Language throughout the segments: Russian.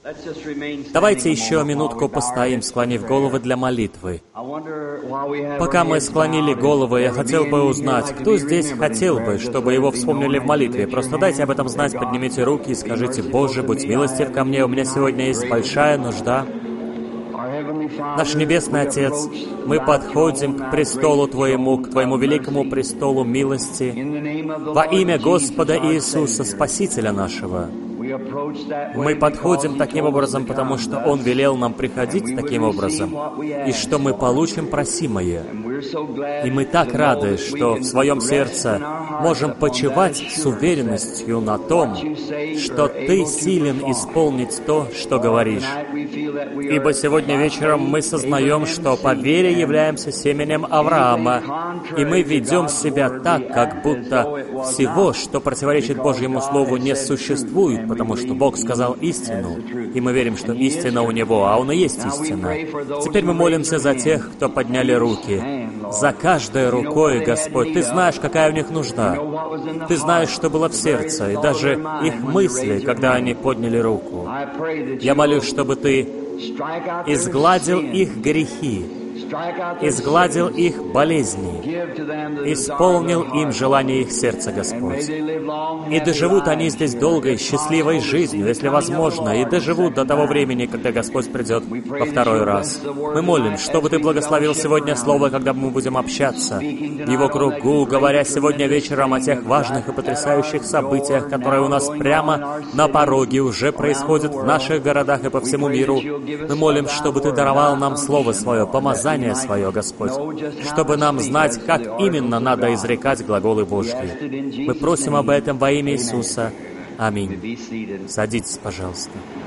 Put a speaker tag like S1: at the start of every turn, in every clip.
S1: Давайте еще минутку постоим, склонив головы для молитвы. Пока мы склонили головы, я хотел бы узнать, кто здесь хотел бы, чтобы его вспомнили в молитве. Просто дайте об этом знать, поднимите руки и скажите: «Боже, будь милостив ко мне, у меня сегодня есть большая нужда». Наш Небесный Отец, мы подходим к престолу Твоему, к Твоему великому престолу милости во имя Господа Иисуса, Спасителя нашего. Мы подходим таким образом, потому что Он велел нам приходить таким образом, и что мы получим просимое. И мы так рады, что в своем сердце можем почивать с уверенностью на том, что Ты силен исполнить то, что говоришь. Ибо сегодня вечером мы сознаем, что по вере являемся семенем Авраама, и мы ведем себя так, как будто всего, что противоречит Божьему Слову, не существует, потому что Бог сказал истину, и мы верим, что истина у Него, а Он и есть истина. Теперь мы молимся за тех, кто подняли руки. За каждой рукой, Господь, Ты знаешь, какая у них нужда. Ты знаешь, что было в сердце, и даже их мысли, когда они подняли руку. Я молюсь, чтобы Ты изгладил их грехи, изгладил их болезни, исполнил им желание их сердца, Господь. И доживут они здесь долгой, счастливой жизнью, если возможно, и доживут до того времени, когда Господь придет во второй раз. Мы молим, чтобы Ты благословил сегодня Слово, когда мы будем общаться в Его кругу, говоря сегодня вечером о тех важных и потрясающих событиях, которые у нас прямо на пороге уже происходят в наших городах и по всему миру. Мы молим, чтобы Ты даровал нам Слово Свое, помазание Свое, Господь, чтобы нам знать, как именно надо изрекать глаголы Божьи. Мы просим об этом во имя Иисуса. Аминь. Садитесь, пожалуйста.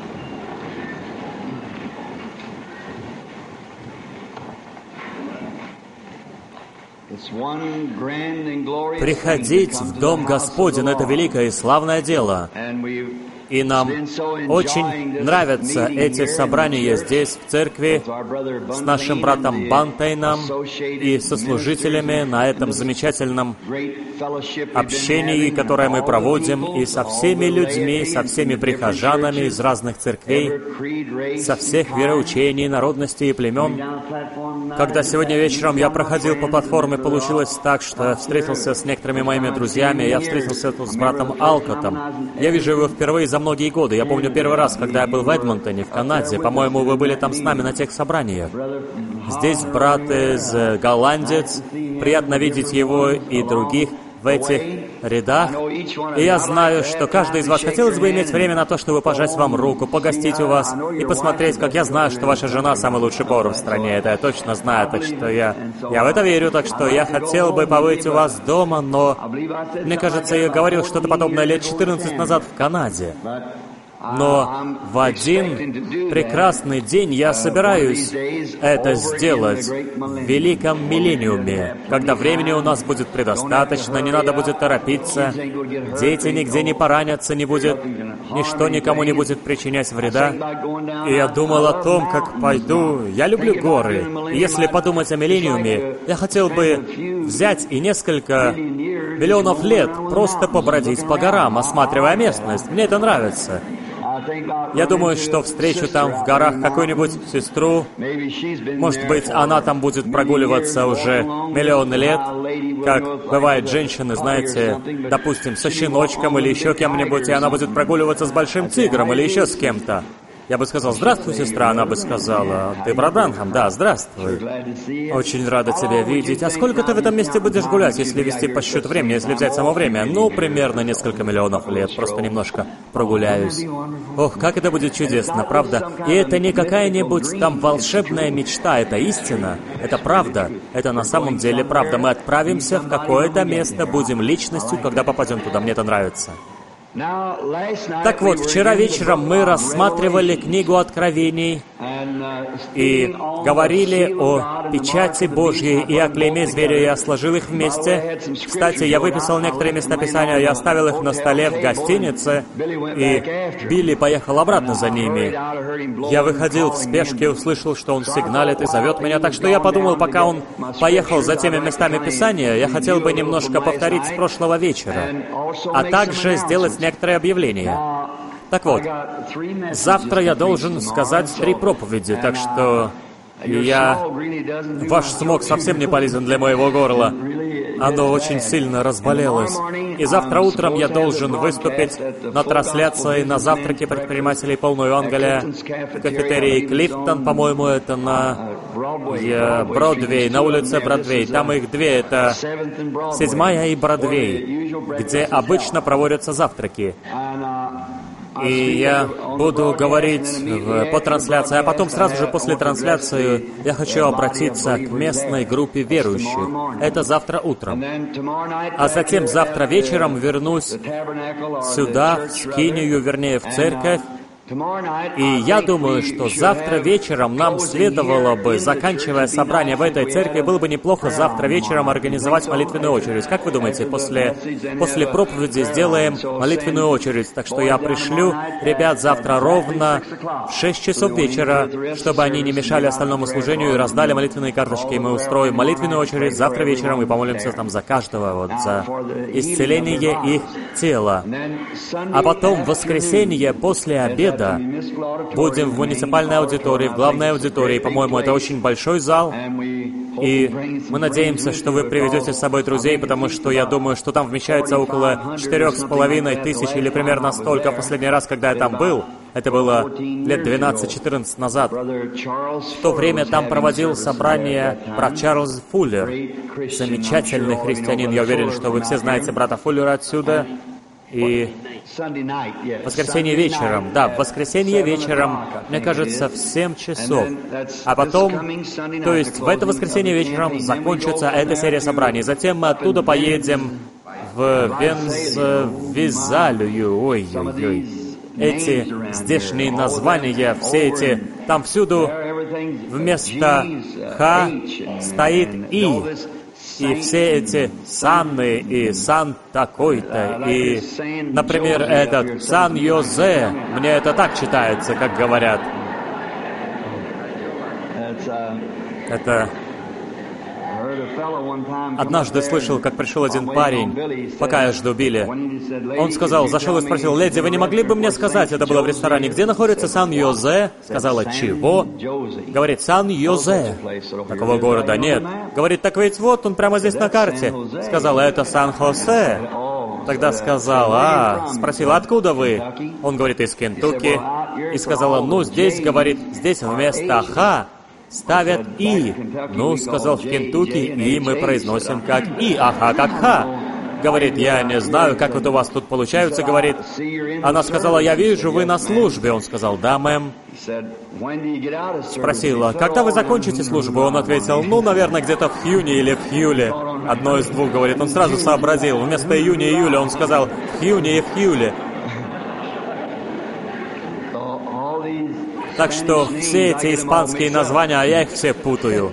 S1: Приходить в Дом Господень — это великое и славное дело. И нам очень нравятся эти собрания здесь, в церкви, с нашим братом Бантейном и со служителями на этом замечательном общении, которое мы проводим, и со всеми людьми, со всеми прихожанами из разных церквей, со всех вероучений, народностей и племен. Когда сегодня вечером я проходил по платформе, получилось так, что я встретился с некоторыми моими друзьями, я встретился тут с братом Алкотом. Я вижу его впервые за многие годы. Я помню первый раз, когда я был в Эдмонтоне, в Канаде. По-моему, вы были там с нами на тех собраниях. Здесь брат из голландец. Приятно видеть его и других в этих рядах. И я знаю, что каждый из вас хотелось бы иметь время на то, чтобы пожать вам руку, погостить у вас и посмотреть, как я знаю, что ваша жена самый лучший повар в стране. Это я точно знаю, так что я в это верю, так что я хотел бы побыть у вас дома, но мне кажется, я говорил что-то подобное лет 14 назад в Канаде. Но в один прекрасный день я собираюсь это сделать в великом миллениуме, когда времени у нас будет предостаточно, не надо будет торопиться, дети нигде не поранятся, не будет, ничто никому не будет причинять вреда. И я думал о том, как пойду. Я люблю горы. И если подумать о миллениуме, я хотел бы взять и несколько миллионов лет просто побродить по горам, осматривая местность. Мне это нравится. Я думаю, что встречу там в горах какую-нибудь сестру. Может быть, она там будет прогуливаться уже миллионы лет, как бывает женщины, знаете, допустим, со щеночком или еще кем-нибудь, и она будет прогуливаться с большим тигром или еще с кем-то. Я бы сказал: «Здравствуй, сестра», она бы сказала: «Ты брат Бранхам?» «Да, здравствуй. Очень рада тебя видеть. А сколько ты в этом месте будешь гулять, если вести по счету времени, если взять само время?» «Ну, примерно несколько миллионов лет, просто немножко прогуляюсь». Ох, как это будет чудесно, правда? И это не какая-нибудь там волшебная мечта, это истина, это правда, это на самом деле правда. Мы отправимся в какое-то место, будем личностью, когда попадем туда, мне это нравится. Так вот, вчера вечером мы рассматривали книгу Откровений и говорили о печати Божьей и о клейме зверя. Я сложил их вместе. Кстати, я выписал некоторые места Писания, я оставил их на столе в гостинице, и Билли поехал обратно за ними. Я выходил в спешке, услышал, что он сигналит и зовет меня, так что я подумал, пока он поехал за теми местами Писания, я хотел бы немножко повторить с прошлого вечера, а также сделать некоторые объявления. Так вот, завтра я должен сказать 3 проповеди, так что ваш смог совсем не полезен для моего горла. Оно очень сильно разболелось. И завтра утром я должен выступить на трансляции на завтраке предпринимателей полного Евангелия в кафетерии Клифтон, по-моему, это на Бродвей, на улице Бродвей. Там их 2, это 7-я и Бродвей, где обычно проводятся завтраки. И я буду говорить по трансляции, а потом сразу же после трансляции я хочу обратиться к местной группе верующих. Это завтра утром. А затем завтра вечером вернусь сюда, в скинию, вернее, в церковь. И я думаю, что завтра вечером нам следовало бы, заканчивая собрание в этой церкви, было бы неплохо завтра вечером организовать молитвенную очередь. Как вы думаете, после проповеди сделаем молитвенную очередь? Так что я пришлю ребят завтра ровно в 6 часов вечера, чтобы они не мешали остальному служению и раздали молитвенные карточки. И мы устроим молитвенную очередь завтра вечером и помолимся там за каждого, за исцеление их тела. А потом в воскресенье после обеда будем в муниципальной аудитории, в главной аудитории. По-моему, это очень большой зал. И мы надеемся, что вы приведете с собой друзей, потому что я думаю, что там вмещается около 4500 или примерно столько. В последний раз, когда я там был, это было лет 12-14 назад. В то время там проводил собрание брат Чарльз Фуллер. Замечательный христианин. Я уверен, что вы все знаете брата Фуллера отсюда. И в воскресенье вечером, в воскресенье вечером, мне кажется, в 7 часов. А потом, то есть в это воскресенье вечером закончится эта серия собраний. Затем мы оттуда поедем в Визалию. Ой-ой-ой. Эти здешние названия, все эти, там всюду вместо «Х» стоит «И». И все эти Санны и Сан такой-то, и, например, этот Сан-Йозе, мне это так читается, как говорят. Это... Однажды слышал, как пришел один парень, пока я жду Билли. Он сказал, зашел и спросил: «Леди, вы не могли бы мне сказать, это было в ресторане, где находится Сан-Йозе?» Сказала: «Чего?» Говорит: «Сан-Йозе». Такого города нет. Говорит: «Так ведь вот он прямо здесь на карте». Сказала: «Это Сан-Хосе». Тогда сказала: спросила: «Откуда вы?» Он говорит: «Из Кентукки». И сказала: «Ну, здесь, говорит, здесь вместо «Х» ставят «И». Ну, сказал, в Кентукки «И» мы произносим как «И», а «Ха» как «Ха». Говорит: «Я не знаю, как вот у вас тут получается», говорит. Она сказала: «Я вижу, вы на службе». Он сказал: «Да, мэм». Спросила: «Когда вы закончите службу?» Он ответил: «Ну, наверное, где-то в июне или в июле». Одно из двух, говорит. Он сразу сообразил. Вместо июня и июля он сказал: «В июне и в июле». Так что все эти испанские названия, я их все путаю.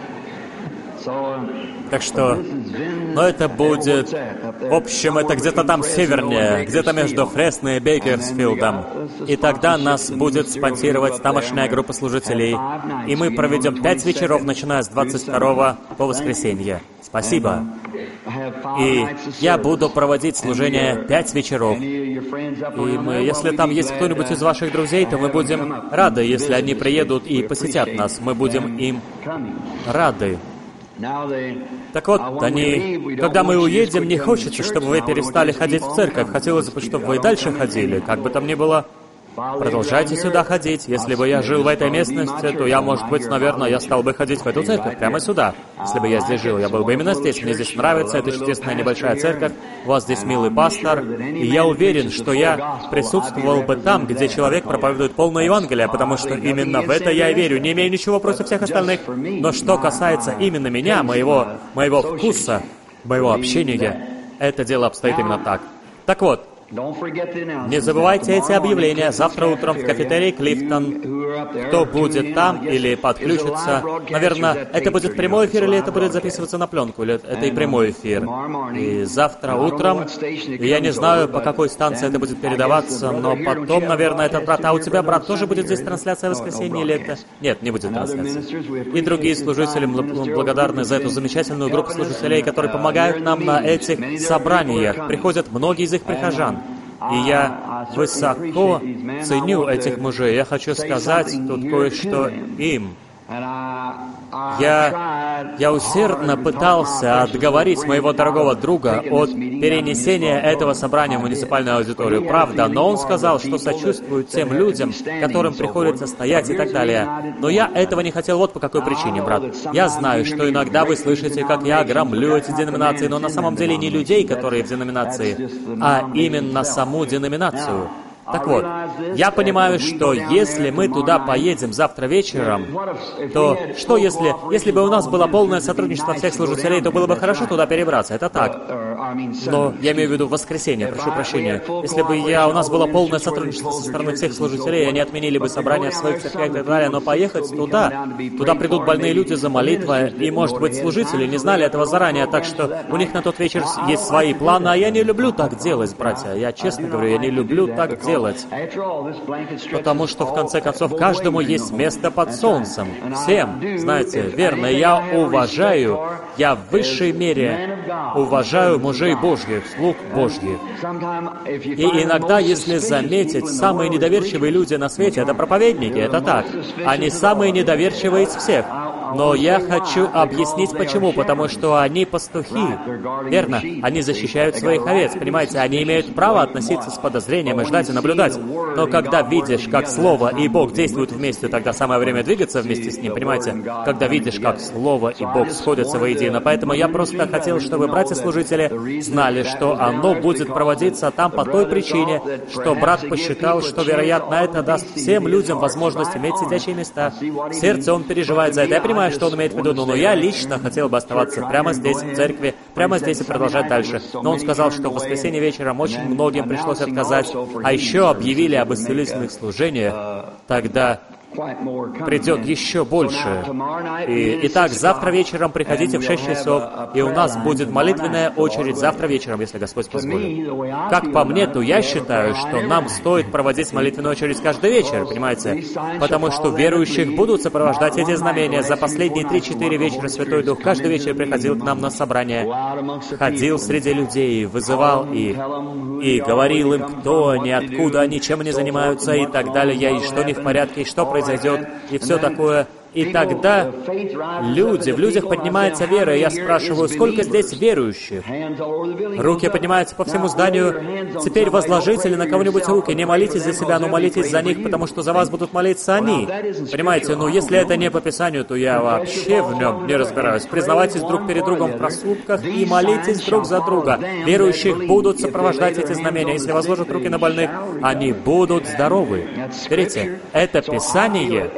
S1: Так что, но это будет, в общем, это где-то там севернее, где-то между Фресно и Бейкерсфилдом. И тогда нас будет спонсировать тамошняя группа служителей. И мы проведем 5 вечеров, начиная с 22 по воскресенье. Спасибо. И я буду проводить служение 5 вечеров. И мы, если там есть кто-нибудь из ваших друзей, то мы будем рады, если они приедут и посетят нас. Мы будем им рады. Так вот, когда мы уедем, не хочется, чтобы вы перестали ходить в церковь. Хотелось бы, чтобы вы и дальше ходили. Как бы там ни было, продолжайте сюда ходить. Если бы я жил в этой местности, то я, может быть, наверное, я стал бы ходить в эту церковь прямо сюда. Если бы я здесь жил, я был бы именно здесь. Мне здесь нравится, это чудесная небольшая церковь. У вас здесь милый пастор. И я уверен, что я присутствовал бы там, где человек проповедует полное Евангелие, потому что именно в это я и верю. Не имею ничего против всех остальных. Но что касается именно меня, моего вкуса, моего общения, это дело обстоит именно так. Так вот, не забывайте эти объявления. Завтра утром в кафетерии Клифтон. Кто будет там или подключится? Наверное, это будет прямой эфир или это будет записываться на пленку? Или это и прямой эфир? И завтра утром, я не знаю, по какой станции это будет передаваться, но потом, наверное, этот брат... А у тебя, брат, тоже будет здесь трансляция в воскресенье или это? Нет, не будет трансляции. И другие служители благодарны за эту замечательную группу служителей, которые помогают нам на этих собраниях. Приходят многие из их прихожан. И я высоко ценю этих мужей. Я хочу сказать тут кое-что им. Я усердно пытался отговорить моего дорогого друга от перенесения этого собрания в муниципальную аудиторию. Правда, но он сказал, что сочувствует тем людям, которым приходится стоять и так далее. Но я этого не хотел вот по какой причине, брат. Я знаю, что иногда вы слышите, как я громлю эти деноминации, но на самом деле не людей, которые в деноминации, а именно саму деноминацию. Так вот, я понимаю, что если мы туда поедем завтра вечером, то что если бы у нас было полное сотрудничество всех служителей, то было бы хорошо туда перебраться, это так. Но я имею в виду воскресенье, прошу прощения. Если бы у нас было полное сотрудничество со стороны всех служителей, они отменили бы собрания в своих церквях и так далее, но поехать туда придут больные люди за молитвой, и, может быть, служители не знали этого заранее, так что у них на тот вечер есть свои планы, а я не люблю так делать, братья. Я честно говорю, я не люблю так делать. Потому что, в конце концов, каждому есть место под солнцем. Всем, знаете, верно, я в высшей мере уважаю мужей Божьих, слуг Божьих. И иногда, если заметить, самые недоверчивые люди на свете — это проповедники, это так. Они самые недоверчивые из всех. Но я хочу объяснить, почему. Потому что они пастухи, верно? Они защищают своих овец, понимаете? Они имеют право относиться с подозрением и ждать и наблюдать. Но когда видишь, как Слово и Бог действуют вместе, тогда самое время двигаться вместе с Ним, понимаете? Когда видишь, как Слово и Бог сходятся воедино. Поэтому я просто хотел, чтобы братья-служители знали, что оно будет проводиться там по той причине, что брат посчитал, что, вероятно, это даст всем людям возможность иметь сидячие места. В сердце он переживает за это. Я понимаю, что он имеет в виду, но я лично хотел бы оставаться прямо здесь, в церкви, прямо здесь и продолжать дальше. Но он сказал, что в воскресенье вечером очень многим пришлось отказать, а еще объявили об исцелительных служениях. Тогда придет еще больше. Итак, завтра вечером приходите в 6 часов, и у нас будет молитвенная очередь завтра вечером, если Господь позволит. Как по мне, то я считаю, что нам стоит проводить молитвенную очередь каждый вечер, понимаете? Потому что верующих будут сопровождать эти знамения. За последние 3-4 вечера Святой Дух каждый вечер приходил к нам на собрание, ходил среди людей, вызывал их, и говорил им, кто они, откуда они, чем они занимаются, и так далее, и что не в порядке, и что произойдет, и все такое. И тогда в людях поднимается вера, и я спрашиваю, сколько здесь верующих? Руки поднимаются по всему зданию. Теперь возложите ли на кого-нибудь руки? Не молитесь за себя, но молитесь за них, потому что за вас будут молиться они. Понимаете, если это не по Писанию, то я вообще в нем не разбираюсь. Признавайтесь друг перед другом в проступках и молитесь друг за друга. Верующих будут сопровождать эти знамения. Если возложат руки на больных, они будут здоровы. Видите, это Писание.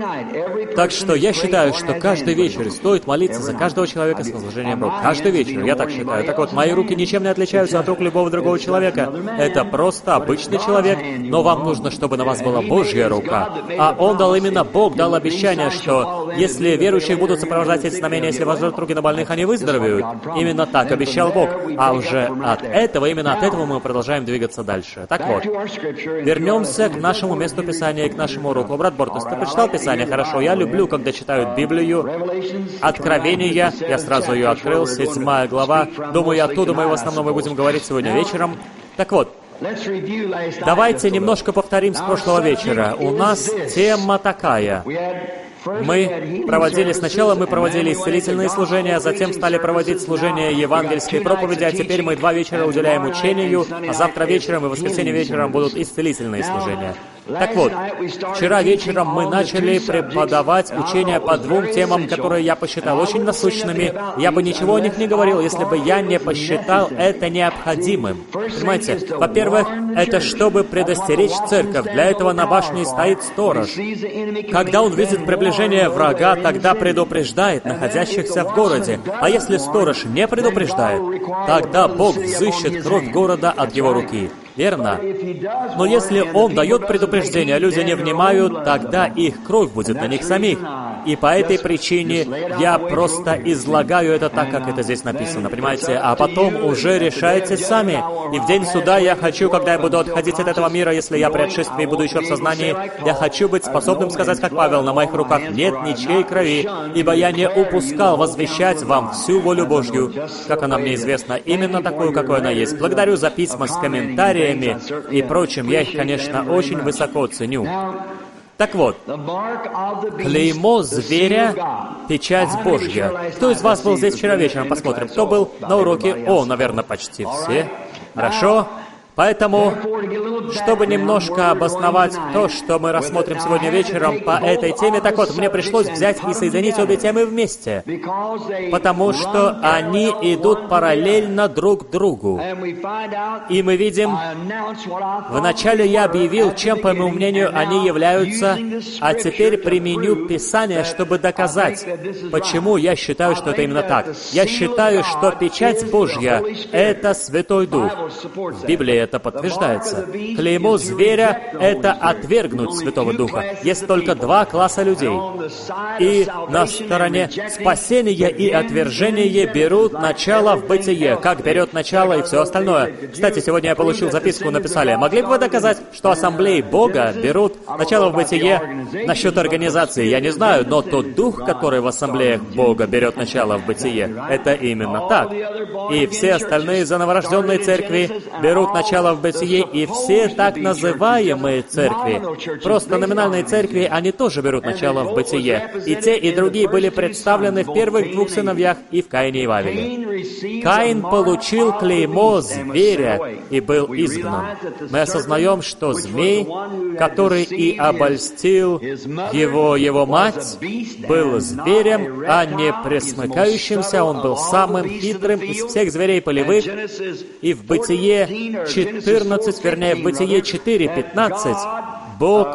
S1: Так что я считаю, что каждый вечер стоит молиться за каждого человека с возложением рук. Каждый вечер, я так считаю. Так вот, мои руки ничем не отличаются от рук любого другого человека. Это просто обычный человек, но вам нужно, чтобы на вас была Божья рука. А Бог дал обещание, что если верующие будут сопровождать эти знамения, если возложат руки на больных, они выздоровеют. Именно так обещал Бог. А уже именно от этого мы продолжаем двигаться дальше. Так вот, вернемся к нашему месту Писания и к нашему уроку. Брат Бортес, ты прочитал Писание? Хорошо, я люблю, когда читают Библию. Откровение, я сразу ее открыл, 7 глава. Думаю, оттуда мы в основном и будем говорить сегодня вечером. Так вот, давайте немножко повторим с прошлого вечера. У нас тема такая. Сначала мы проводили исцелительные служения, затем стали проводить служения евангельской проповеди, а теперь мы 2 вечера уделяем учению, а завтра вечером и воскресенье вечером будут исцелительные служения. Так вот, вчера вечером мы начали преподавать учения по 2 темам, которые я посчитал очень насущными. Я бы ничего о них не говорил, если бы я не посчитал это необходимым. Понимаете, во-первых, это чтобы предостеречь церковь. Для этого на башне стоит сторож. Когда он видит приближение врага, тогда предупреждает находящихся в городе. А если сторож не предупреждает, тогда Бог взыщет кровь города от его руки. Верно? Но если Он дает предупреждение, а люди не внимают, тогда их кровь будет на них самих. И по этой причине я просто излагаю это так, как это здесь написано, понимаете? А потом уже решайте сами. И в день суда я хочу, когда я буду отходить от этого мира, если я при отшествии буду еще в сознании, я хочу быть способным сказать, как Павел, на моих руках нет ничьей крови, ибо я не упускал возвещать вам всю волю Божью, как она мне известна, именно такую, какой она есть. Благодарю за письма с комментариями и прочим. Я их, конечно, очень высоко ценю. Так вот, клеймо зверя, печать Божья. Кто из вас был здесь вчера вечером? Посмотрим. Кто был на уроке? О, наверное, почти все. Хорошо. Поэтому, чтобы немножко обосновать то, что мы рассмотрим сегодня вечером по этой теме, так вот, мне пришлось взять и соединить обе темы вместе, потому что они идут параллельно друг другу. И мы видим, вначале я объявил, чем, по моему мнению, они являются, а теперь применю Писание, чтобы доказать, почему я считаю, что это именно так. Я считаю, что печать Божья — это Святой Дух. В Библии это подтверждается. Клеймо зверя — это отвергнуть Святого Духа. Есть только два класса людей. И на стороне спасения и отвержения берут начало в бытие, как берет начало и все остальное. Кстати, сегодня я получил записку, написали: могли бы вы доказать, что ассамблеи Бога берут начало в бытие? Насчет организации я не знаю, но тот дух, который в ассамблеях Бога берет начало в бытие, это именно так. И все остальные зановорожденные церкви берут начало в бытие, и все так называемые церкви, просто номинальные церкви, они тоже берут начало в бытие. И те, и другие были представлены в первых двух сыновьях и в Каине и в Авеле. Каин получил клеймо зверя и был изгнан. Мы осознаем, что змей, который и обольстил его мать, был зверем, а не пресмыкающимся. Он был самым хитрым из всех зверей полевых. И в Бытие 14, вернее, в Бытие 4:15, Бог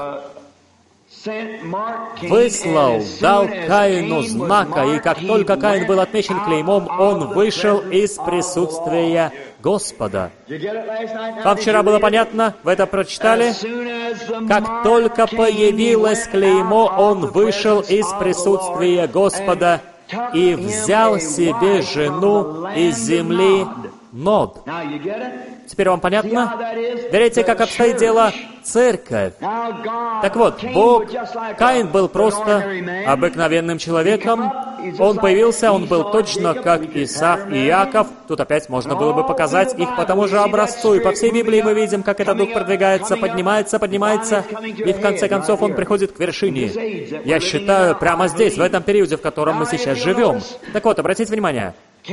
S1: выслал, дал Каину знака, и как только Каин был отмечен клеймом, он вышел из присутствия Господа. Вам вчера было понятно? Вы это прочитали? Как только появилось клеймо, он вышел из присутствия Господа и взял себе жену из земли Нод. Теперь вам понятно? Верите, как обстоит дело? Церковь. Так вот, Бог, Каин был просто обыкновенным человеком. Он появился, он был точно как Исав и Иаков. Тут опять можно было бы показать их по тому же образцу. И по всей Библии мы видим, как этот дух продвигается, поднимается, и в конце концов он приходит к вершине. Я считаю, прямо здесь, в этом периоде, в котором мы сейчас живем. Так вот, обратите внимание.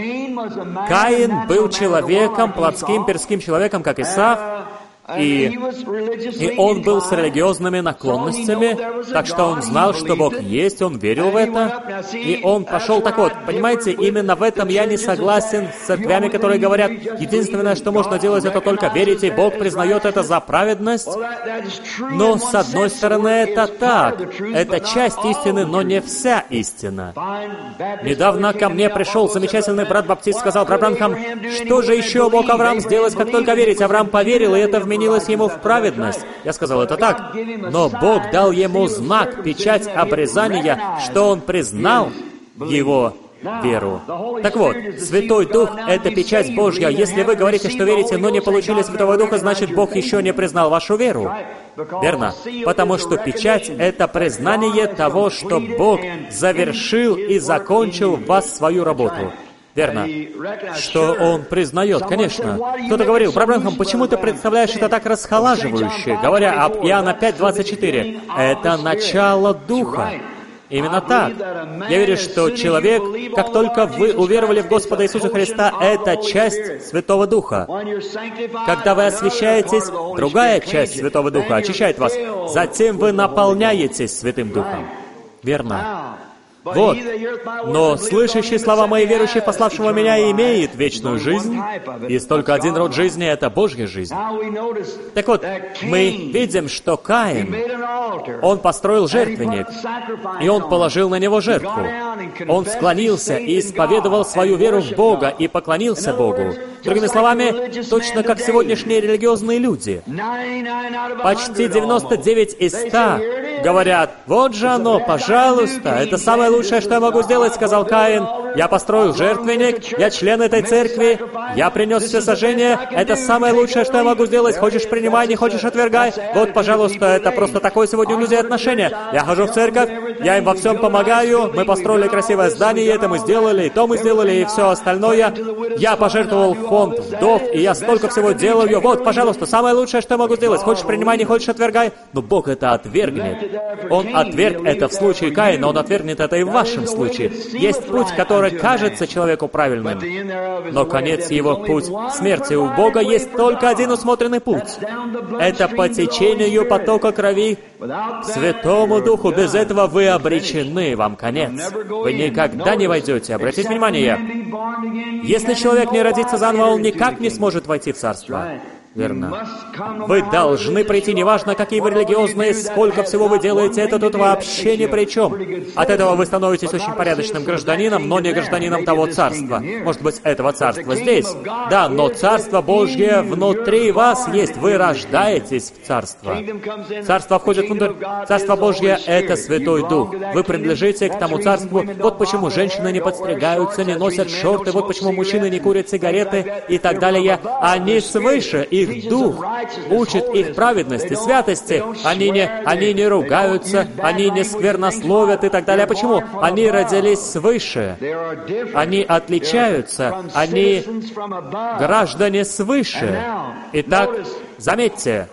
S1: Каин был человеком, плотским, перским человеком, как Исав, и он был с религиозными наклонностями, так что он знал, что Бог есть, он верил в это, и он пошел так вот. Понимаете, именно в этом я не согласен с церквями, которые говорят, единственное, что можно делать, это только верить, и Бог признает это за праведность. Но, с одной стороны, это так. Это часть истины, но не вся истина. Недавно ко мне пришел замечательный брат-баптист, сказал: брат Бранхам, что же еще мог Авраам сделать, как только верить? Авраам поверил, и это вменилось ему в праведность. Я сказал: это так. Но Бог дал ему знак, печать обрезания, что он признал его веру. Так вот, Святой Дух — это печать Божья. Если вы говорите, что верите, но не получили Святого Духа, значит, Бог еще не признал вашу веру. Верно? Потому что печать — это признание того, что Бог завершил и закончил в вас свою работу. Верно. Что он признает, конечно. Кто-то говорил: брат Бранхам, почему ты представляешь это так расхолаживающе, говоря об Иоанна 5:24? Это начало Духа. Именно так. Я верю, что человек, как только вы уверовали в Господа Иисуса Христа, это часть Святого Духа. Когда вы освящаетесь, другая часть Святого Духа очищает вас. Затем вы наполняетесь Святым Духом. Верно. Вот. Но слышащий слова мои, верующий, пославшего меня, имеет вечную жизнь. Есть только один род жизни — это Божья жизнь. Так вот, мы видим, что Каин, он построил жертвенник, и он положил на него жертву. Он склонился и исповедовал свою веру в Бога и поклонился Богу. Другими словами, точно как сегодняшние религиозные люди. Почти 99 из 100 говорят: «Вот же оно, пожалуйста, это самое лучшее, что я могу сделать», — сказал Каин. «Я построил жертвенник, я член этой церкви, я принес всесожжение, это самое лучшее, что я могу сделать. Хочешь — принимай, не хочешь — отвергай. Вот, пожалуйста, это просто такое сегодня у людей отношение. Я хожу в церковь, я им во всем помогаю, мы построили красивое здание, это мы сделали, и то мы сделали, и все остальное. Я пожертвовал в фонд вдов, и я столько всего делаю. Вот, пожалуйста, самое лучшее, что я могу сделать. Хочешь — принимай, не хочешь — отвергай». Но Бог это отвергнет. Он отверг это в случае Каина, Он отвергнет это и в вашем случае. Есть путь, который кажется человеку правильным, но конец его — путь смерти. У Бога есть только один усмотренный путь. Это по течению потока крови к Святому Духу. Без этого вы обречены, вам конец. Вы никогда не войдете. Обратите внимание, если человек не родится заново, он никак не сможет войти в Царство. Верно. Вы должны прийти, неважно, какие вы религиозные, сколько всего вы делаете, это тут вообще ни при чем. От этого вы становитесь очень порядочным гражданином, но не гражданином того царства. Может быть, этого царства здесь. Да, но Царство Божье внутри вас есть. Вы рождаетесь в царство. Царство входит внутрь. Царство Божье — это Святой Дух. Вы принадлежите к тому царству. Вот почему женщины не подстригаются, не носят шорты, вот почему мужчины не курят сигареты и так далее. Они свыше, их Дух учит их праведности, святости. Они не ругаются, они не сквернословят и так далее. Почему? Они родились свыше. Они отличаются. Они граждане свыше. Итак, заметьте,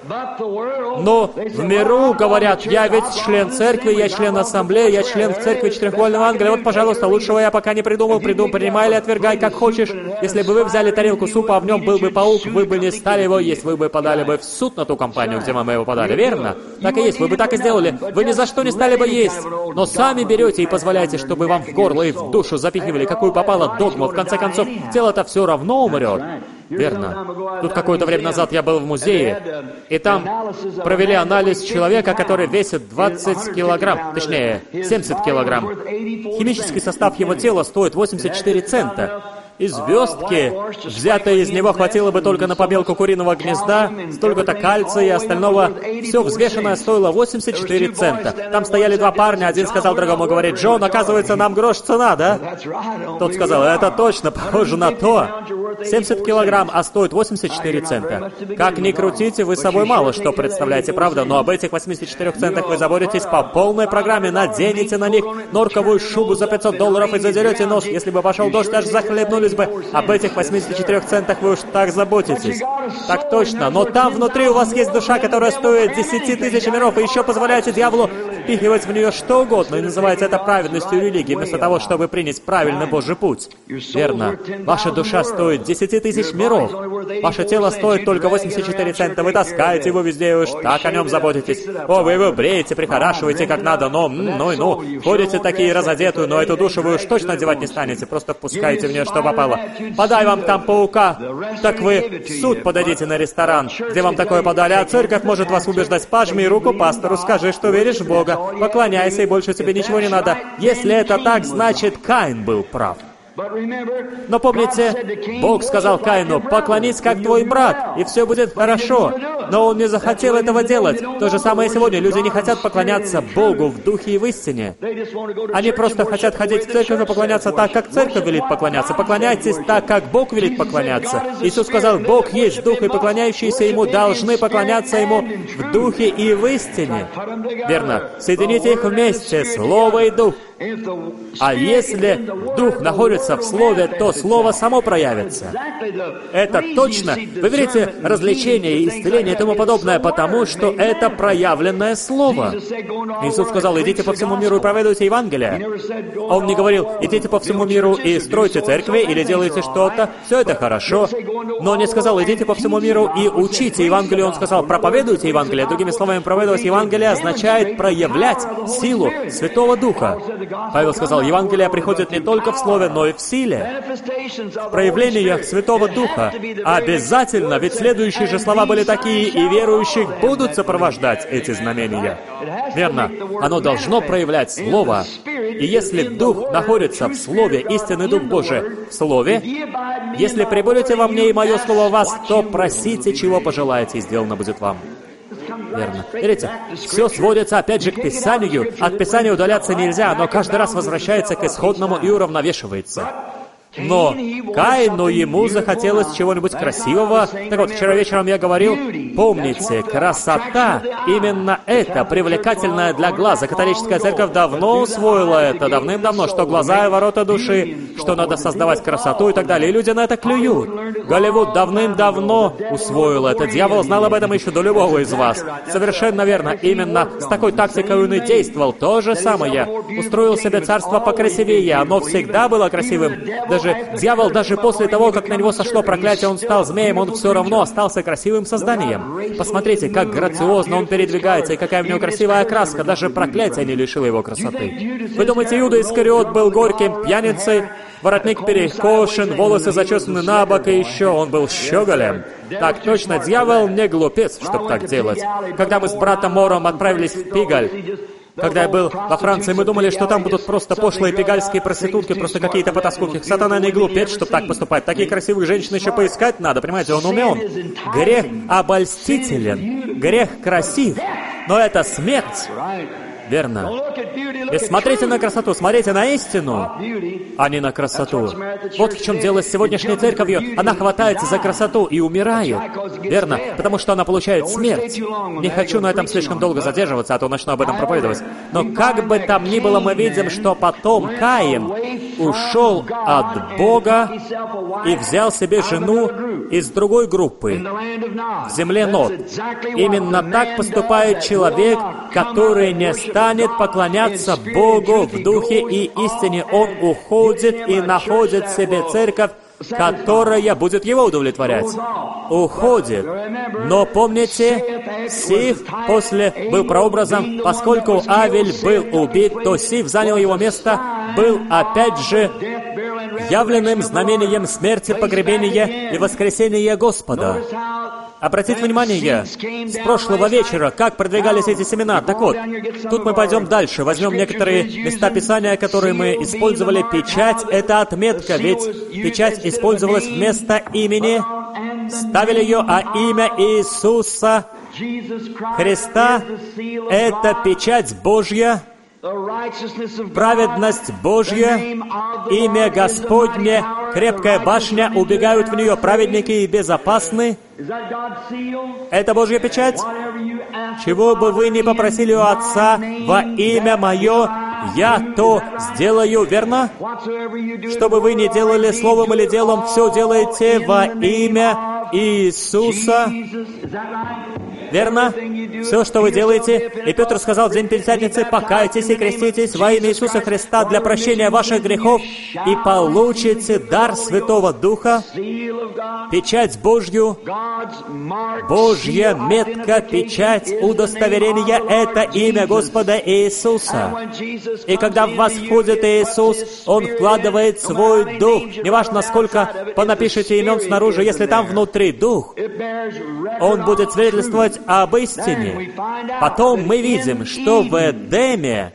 S1: но в миру говорят: «Я ведь член церкви, я член ассамблеи, я член в церкви Четырехугольного ангела. Вот, пожалуйста, лучшего я пока не придумал. Принимай или отвергай, как хочешь. Если бы вы взяли тарелку супа, а в нем был бы паук, вы бы не стали его есть, вы бы подали бы в суд на ту компанию, где мы его подали, верно? Так и есть, вы бы так и сделали. Вы ни за что не стали бы есть, но сами берете и позволяете, чтобы вам в горло и в душу запихивали какую попало догму. В конце концов, тело-то все равно умрет». Верно. Тут какое-то время назад я был в музее, и там провели анализ человека, который весит 20 килограмм, точнее, 70 килограмм. Химический состав его тела стоит 84 цента. И звездки, взятые из него, хватило бы только на побелку куриного гнезда, столько-то кальция и остального. Все взвешенное стоило 84 цента. Там стояли два парня, один сказал другому, говорит: «Джон, оказывается, нам грош цена, да?» Тот сказал: «Это точно, похоже на то. 70 килограмм, а стоит 84 цента. Как ни крутите, вы собой мало что представляете, правда? Но об этих 84 центах вы заботитесь по полной программе, наденете на них норковую шубу за $500 и задерете нос. Если бы пошел дождь, даже захлебнулись бы. Об этих 84 центах вы уж так заботитесь». Так точно, но там внутри у вас есть душа, которая стоит 10 тысяч миров, и еще позволяете дьяволу впихивать в нее что угодно, и называете это праведностью религии, вместо того, чтобы принять правильный Божий путь. Верно. Ваша душа стоит 10 тысяч миров. Ваше тело стоит только 84 цента. Вы таскаете его везде, и уж так о нем заботитесь. О, вы его бреете, прихорашиваете как надо, но, ходите такие разодетую, но эту душу вы уж точно одевать не станете, просто впускаете в нее, что попало. Подай вам там паука, так вы в суд подадите на ресторан, где вам такое подали, а церковь может вас убеждать: «Пожми руку пастору, скажи, что веришь в Бога, поклоняйся, и больше тебе ничего не надо». Если это так, значит, Каин был прав. Но помните, Бог сказал Каину: «Поклонись, как твой брат, и все будет хорошо». Но он не захотел этого делать. То же самое сегодня. Люди не хотят поклоняться Богу в духе и в истине. Они просто хотят ходить в церковь и поклоняться так, как церковь велит поклоняться. Поклоняйтесь так, как Бог велит поклоняться. Иисус сказал: «Бог есть Дух, и поклоняющиеся Ему должны поклоняться Ему в духе и в истине». Верно. Соедините их вместе, Слово и Дух. А если Дух находится в Слове, то Слово само проявится. Это точно. Вы видите, развлечение, исцеление и тому подобное, потому что это проявленное Слово. Иисус сказал: «Идите по всему миру и проповедуйте Евангелие». Он не говорил: «Идите по всему миру и стройте церкви или делайте что-то». Все это хорошо. Но он не сказал: «Идите по всему миру и учите Евангелие». Он сказал: «Проповедуйте Евангелие». Другими словами, проповедовать Евангелие означает проявлять силу Святого Духа. Павел сказал, Евангелие приходит не только в слове, но и в силе, в проявлениях Святого Духа. Обязательно, ведь следующие же слова были такие, и верующих будут сопровождать эти знамения. Верно, оно должно проявлять Слово. И если Дух находится в Слове, истинный Дух Божий в Слове, если пребудете во мне и мое Слово в вас, то просите, чего пожелаете, и сделано будет вам. Верно. Видите, все сводится опять же к Писанию. От Писания удаляться нельзя, но каждый раз возвращается к исходному и уравновешивается. Но Каину ему захотелось чего-нибудь красивого. Так вот, вчера вечером я говорил, помните, красота, именно это, привлекательная для глаза. Католическая церковь давно усвоила это, давным-давно, что глаза и ворота души, что надо создавать красоту и так далее. И люди на это клюют. Голливуд давным-давно усвоил это. Дьявол знал об этом еще до любого из вас. Совершенно верно. Именно с такой тактикой он и действовал. То же самое. Устроил себе царство покрасивее. Оно всегда было красивым. Дьявол, даже после того, как на него сошло проклятие, он стал змеем, он все равно остался красивым созданием. Посмотрите, как грациозно он передвигается, и какая у него красивая окраска. Даже проклятие не лишило его красоты. Вы думаете, Иуда Искариот был горьким пьяницей? Воротник перекошен, волосы зачесаны на бок, и еще он был щеголем. Так точно, дьявол не глупец, чтобы так делать. Когда мы с братом Мором отправились в Пигаль, когда я был во Франции, мы думали, что там будут просто пошлые пигальские проститутки, просто какие-то потаскухи. Сатана не глупец, чтобы так поступать. Таких красивых женщин еще поискать надо, понимаете, он умен. Грех обольстителен, грех красив, но это смерть. Верно. И смотрите на красоту, смотрите на истину, а не на красоту. Вот в чем дело с сегодняшней церковью. Она хватается за красоту и умирает. Верно, потому что она получает смерть. Не хочу на этом слишком долго задерживаться, а то начну об этом проповедовать. Но как бы там ни было, мы видим, что потом Каин ушел от Бога и взял себе жену из другой группы, в земле Нод. Именно так поступает человек, который не станет поклоняться Богу в духе и истине. Он уходит и находит себе церковь, которая будет его удовлетворять. Уходит. Но помните, Сив после был прообразом, поскольку Авель был убит, то Сив занял его место, был опять же явленным знамением смерти, погребения и воскресения Господа. Обратите внимание, с прошлого вечера, как продвигались эти семена. Так вот, тут мы пойдем дальше, возьмем некоторые места Писания, которые мы использовали. Печать — это отметка, ведь печать использовалась вместо имени. Ставили ее, а имя Иисуса Христа — это печать Божья, праведность Божья, имя Господне, крепкая башня, убегают в нее праведники и безопасны. Это Божья печать. Чего бы вы ни попросили у Отца во имя Мое, Я то сделаю, верно? Что бы вы ни делали словом или делом, все делайте во имя Иисуса. Верно? Все, что вы делаете. И Петр сказал в день Пятидесятницы: «Покайтесь и креститесь во имя Иисуса Христа для прощения ваших грехов, и получите дар Святого Духа, печать Божью, Божья метка, печать удостоверения — это имя Господа Иисуса. И когда в вас входит Иисус, Он вкладывает свой Дух. Неважно, сколько понапишите имен снаружи, если там внутри Дух, Он будет свидетельствовать об истине. Потом мы видим, что в Эдеме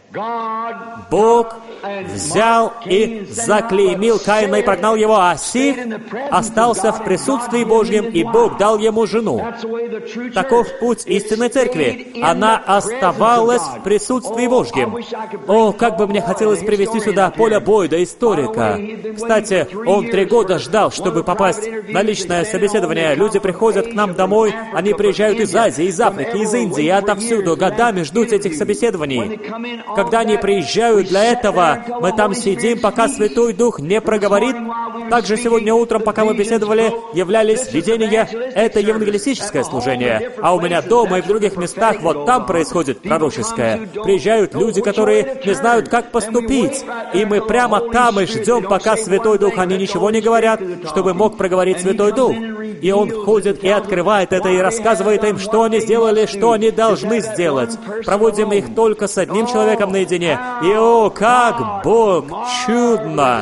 S1: Бог взял и заклеймил Каина и прогнал его, а Сив остался в присутствии Божьем, и Бог дал ему жену. Таков путь истинной церкви. Она оставалась в присутствии Божьем. О, как бы мне хотелось привести сюда Поля Бойда, историка. Кстати, он 3 года ждал, чтобы попасть на личное собеседование. Люди приходят к нам домой, они приезжают из Азии, из Африки, из Индии, и отовсюду, годами ждут этих собеседований. Когда они приезжают для этого, мы там сидим, пока Святой Дух не проговорит. Также сегодня утром, пока мы беседовали, являлись видения. Это евангелистическое служение. А у меня дома и в других местах, вот там происходит пророческое. Приезжают люди, которые не знают, как поступить. И мы прямо там и ждем, пока Святой Дух, они ничего не говорят, чтобы мог проговорить Святой Дух. И Он входит и открывает это, и рассказывает им, что они сделали, что они должны сделать. Проводим их только с одним человеком, Богом наедине. И о, как Бог чудно!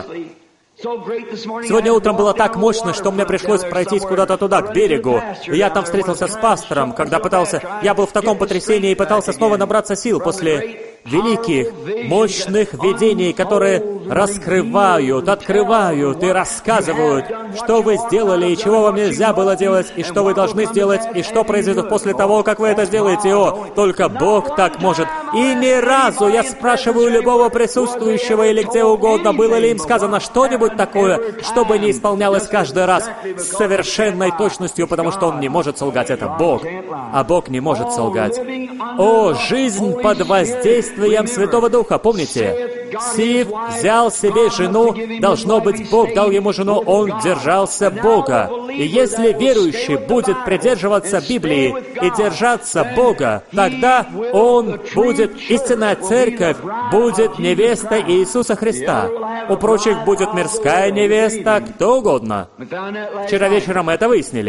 S1: Сегодня утром было так мощно, что мне пришлось пройтись куда-то туда, к берегу. И я там встретился с пастором, когда пытался... Я был в таком потрясении и пытался снова набраться сил после великих, мощных видений, которые раскрывают, открывают и рассказывают, что вы сделали и чего вам нельзя было делать, и что вы должны сделать, и что произойдет после того, как вы это сделаете. О, только Бог так может. И ни разу я спрашиваю любого присутствующего или где угодно, было ли им сказано что-нибудь такое, чтобы не исполнялось каждый раз с совершенной точностью, потому что Он не может солгать. Это Бог, а Бог не может солгать. О, жизнь под воздействием Святого Духа. Помните? Сив взял себе жену, должно быть, Бог дал ему жену, он держался Бога. И если верующий будет придерживаться Библии и держаться Бога, тогда он будет, истинная церковь, будет невеста Иисуса Христа. У прочих будет мирская невеста, кто угодно. Вчера вечером это выяснили.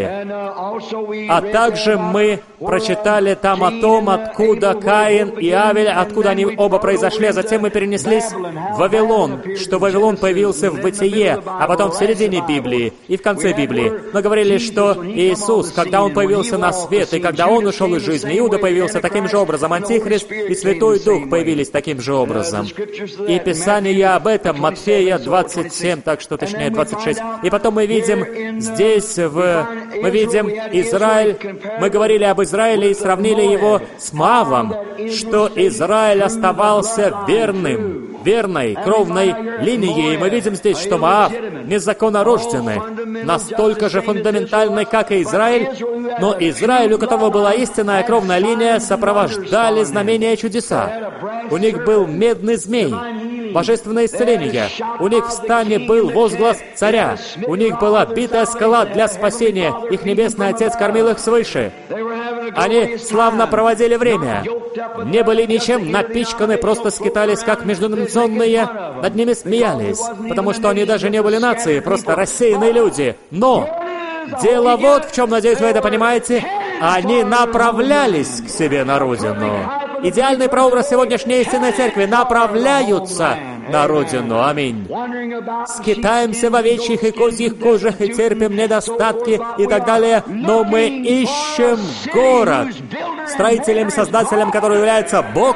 S1: А также мы прочитали там о том, откуда Каин и Авель, откуда они оба произошли, а затем мы перенеслись в Вавилон, что Вавилон появился в Бытие, а потом в середине Библии и в конце Библии. Мы говорили, что Иисус, когда Он появился на свет, и когда Он ушел из жизни, Иуда появился таким же образом, Антихрист и Святой Дух появились таким же образом. И Писание об этом, Матфея 27, так что точнее 26. И потом мы видим здесь, мы видим Израиль, мы говорили об Израиле и сравнили его с Моавом, что Израиль оставался верной кровной линией. И мы видим здесь, что Моав незаконнорожденный, настолько же фундаментальный, как и Израиль, но Израиль, у которого была истинная кровная линия, сопровождали знамения и чудеса. У них был медный змей, божественное исцеление. У них в стане был возглас царя. У них была битая скала для спасения. Их Небесный Отец кормил их свыше. Они славно проводили время. Не были ничем напичканы, просто скитались как междунационные. Над ними смеялись, потому что они даже не были нацией, просто рассеянные люди. Но дело вот в чем, надеюсь, вы это понимаете. Они направлялись к себе на родину. Идеальный прообраз сегодняшней истинной церкви. Направляются на родину. Аминь. Скитаемся в овечьих и козьих кожах и терпим недостатки и так далее. Но мы ищем город, строителем, создателем, который является Бог.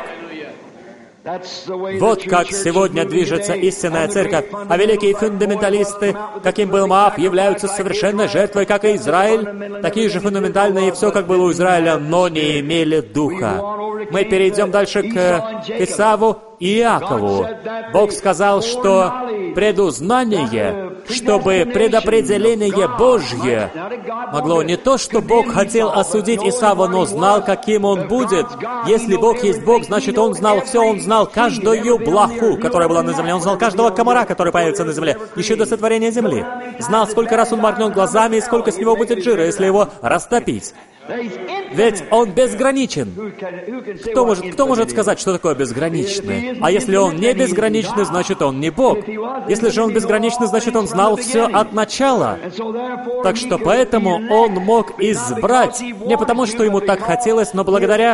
S1: Вот как сегодня движется истинная церковь, а великие фундаменталисты, каким был Моав, являются совершенной жертвой, как и Израиль, такие же фундаментальные, и все, как было у Израиля, но не имели духа. Мы перейдем дальше к Исаву и Иакову. Бог сказал, что предузнание, чтобы предопределение Божье могло не то, что Бог хотел осудить Исава, но знал, каким он будет. Если Бог есть Бог, значит, Он знал все, Он знал каждую блоху, которая была на земле, Он знал каждого комара, который появится на земле, еще до сотворения земли. Знал, сколько раз он моргнет глазами и сколько с него будет жира, если его растопить. Ведь Он безграничен. Кто может сказать, что такое безграничный? А если Он не безграничный, значит, Он не Бог. Если же Он безграничный, значит, Он знал все от начала. Так что поэтому Он мог избрать, не потому, что Ему так хотелось, но благодаря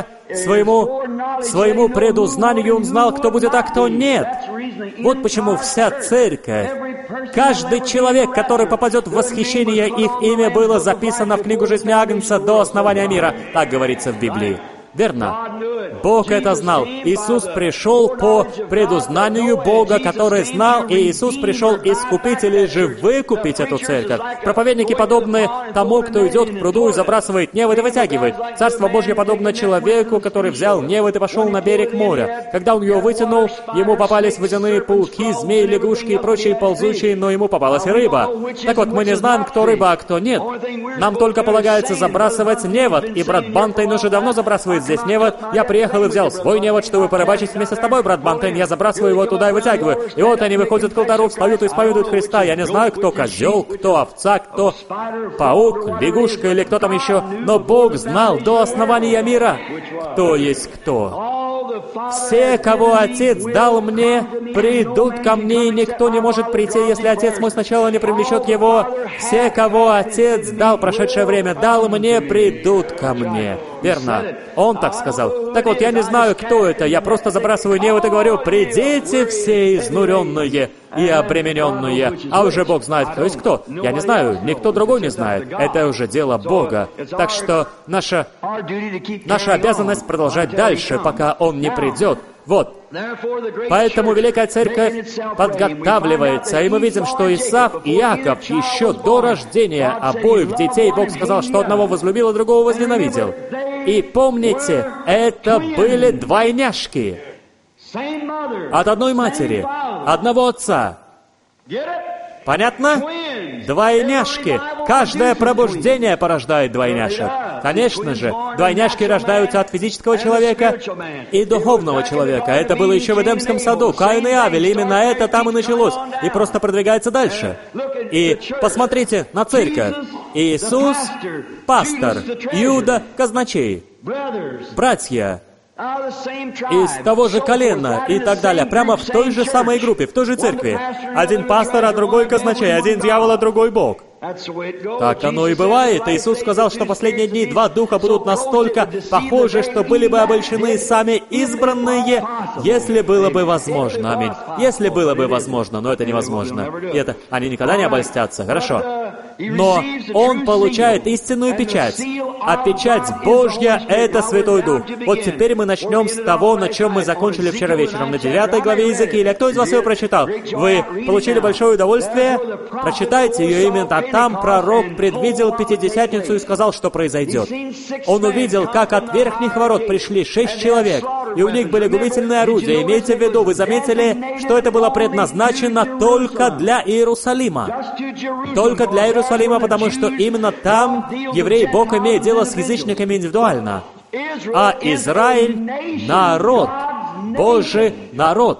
S1: своему предузнанию Он знал, кто будет, а кто нет. Вот почему вся церковь, каждый человек, который попадет в восхищение, их имя было записано в книгу жизни Агнца до основания мира. Так говорится в Библии. Верно. Бог это знал. Иисус пришел по предузнанию Бога, который знал, и Иисус пришел искупить или же выкупить эту церковь. Проповедники подобны тому, кто идет к пруду и забрасывает невод и вытягивает. Царство Божье подобно человеку, который взял невод и пошел на берег моря. Когда он его вытянул, ему попались водяные пауки, змеи, лягушки и прочие ползучие, но ему попалась и рыба. Так вот, мы не знаем, кто рыба, а кто нет. Нам только полагается забрасывать невод, и брат Бантейн уже давно забрасывает здесь невод. Я приехал и взял свой невод, чтобы порыбачить вместе с тобой, брат Бантейн. Я забрасываю его туда и вытягиваю. И вот они выходят к алтарю, встают и исповедуют Христа. Я не знаю, кто козел, кто овца, кто паук, лягушка или кто там еще. Но Бог знал до основания мира, кто есть кто. Все, кого Отец дал мне, придут ко мне, и никто не может прийти, если Отец мой сначала не привлечет его. Все, кого Отец дал, прошедшее время, дал мне, придут ко мне. Верно. Он так сказал. Так вот, я не знаю, кто это. Я просто забрасываю невод и говорю: «Придите все изнуренные и обремененные». А уже Бог знает, кто есть кто. Я не знаю, никто другой не знает. Это уже дело Бога. Так что наша обязанность продолжать дальше, пока Он не придет. Вот. Поэтому Великая Церковь подготавливается, и мы видим, что Исав и Иаков еще до рождения обоих детей Бог сказал, что одного возлюбил, а другого возненавидел. И помните, это были двойняшки от одной матери, одного отца. Понятно? Двойняшки. Каждое пробуждение порождает двойняшек. Конечно же, двойняшки рождаются от физического человека и духовного человека. Это было еще в Эдемском саду. Каин и Авель. Именно это там и началось. И просто продвигается дальше. И посмотрите на церковь. Иисус — пастор. Иуда — казначей. Братья из того же колена и так далее, прямо в той же самой группе, в той же церкви. Один пастор, а другой казначей, один дьявол, а другой Бог. Так оно и бывает. Иисус сказал, что в последние дни два духа будут настолько похожи, что были бы обольщены сами избранные, если было бы возможно. Аминь. Если было бы возможно, но это невозможно. И это они никогда не обольстятся. Хорошо. Но он получает истинную печать. А печать Божья — это Святой Дух. Вот теперь мы начнем с того, на чем мы закончили вчера вечером, на 9 главе Иезекииля. Кто из вас ее прочитал? Вы получили большое удовольствие? Прочитайте ее именно так. Там пророк предвидел Пятидесятницу и сказал, что произойдет. Он увидел, как от верхних ворот пришли 6 человек, и у них были губительные орудия. Имейте в виду, вы заметили, что это было предназначено только для Иерусалима. Только для Иерусалима, потому что именно там еврей Бог имеет дело с язычниками индивидуально. А Израиль — народ, Божий народ.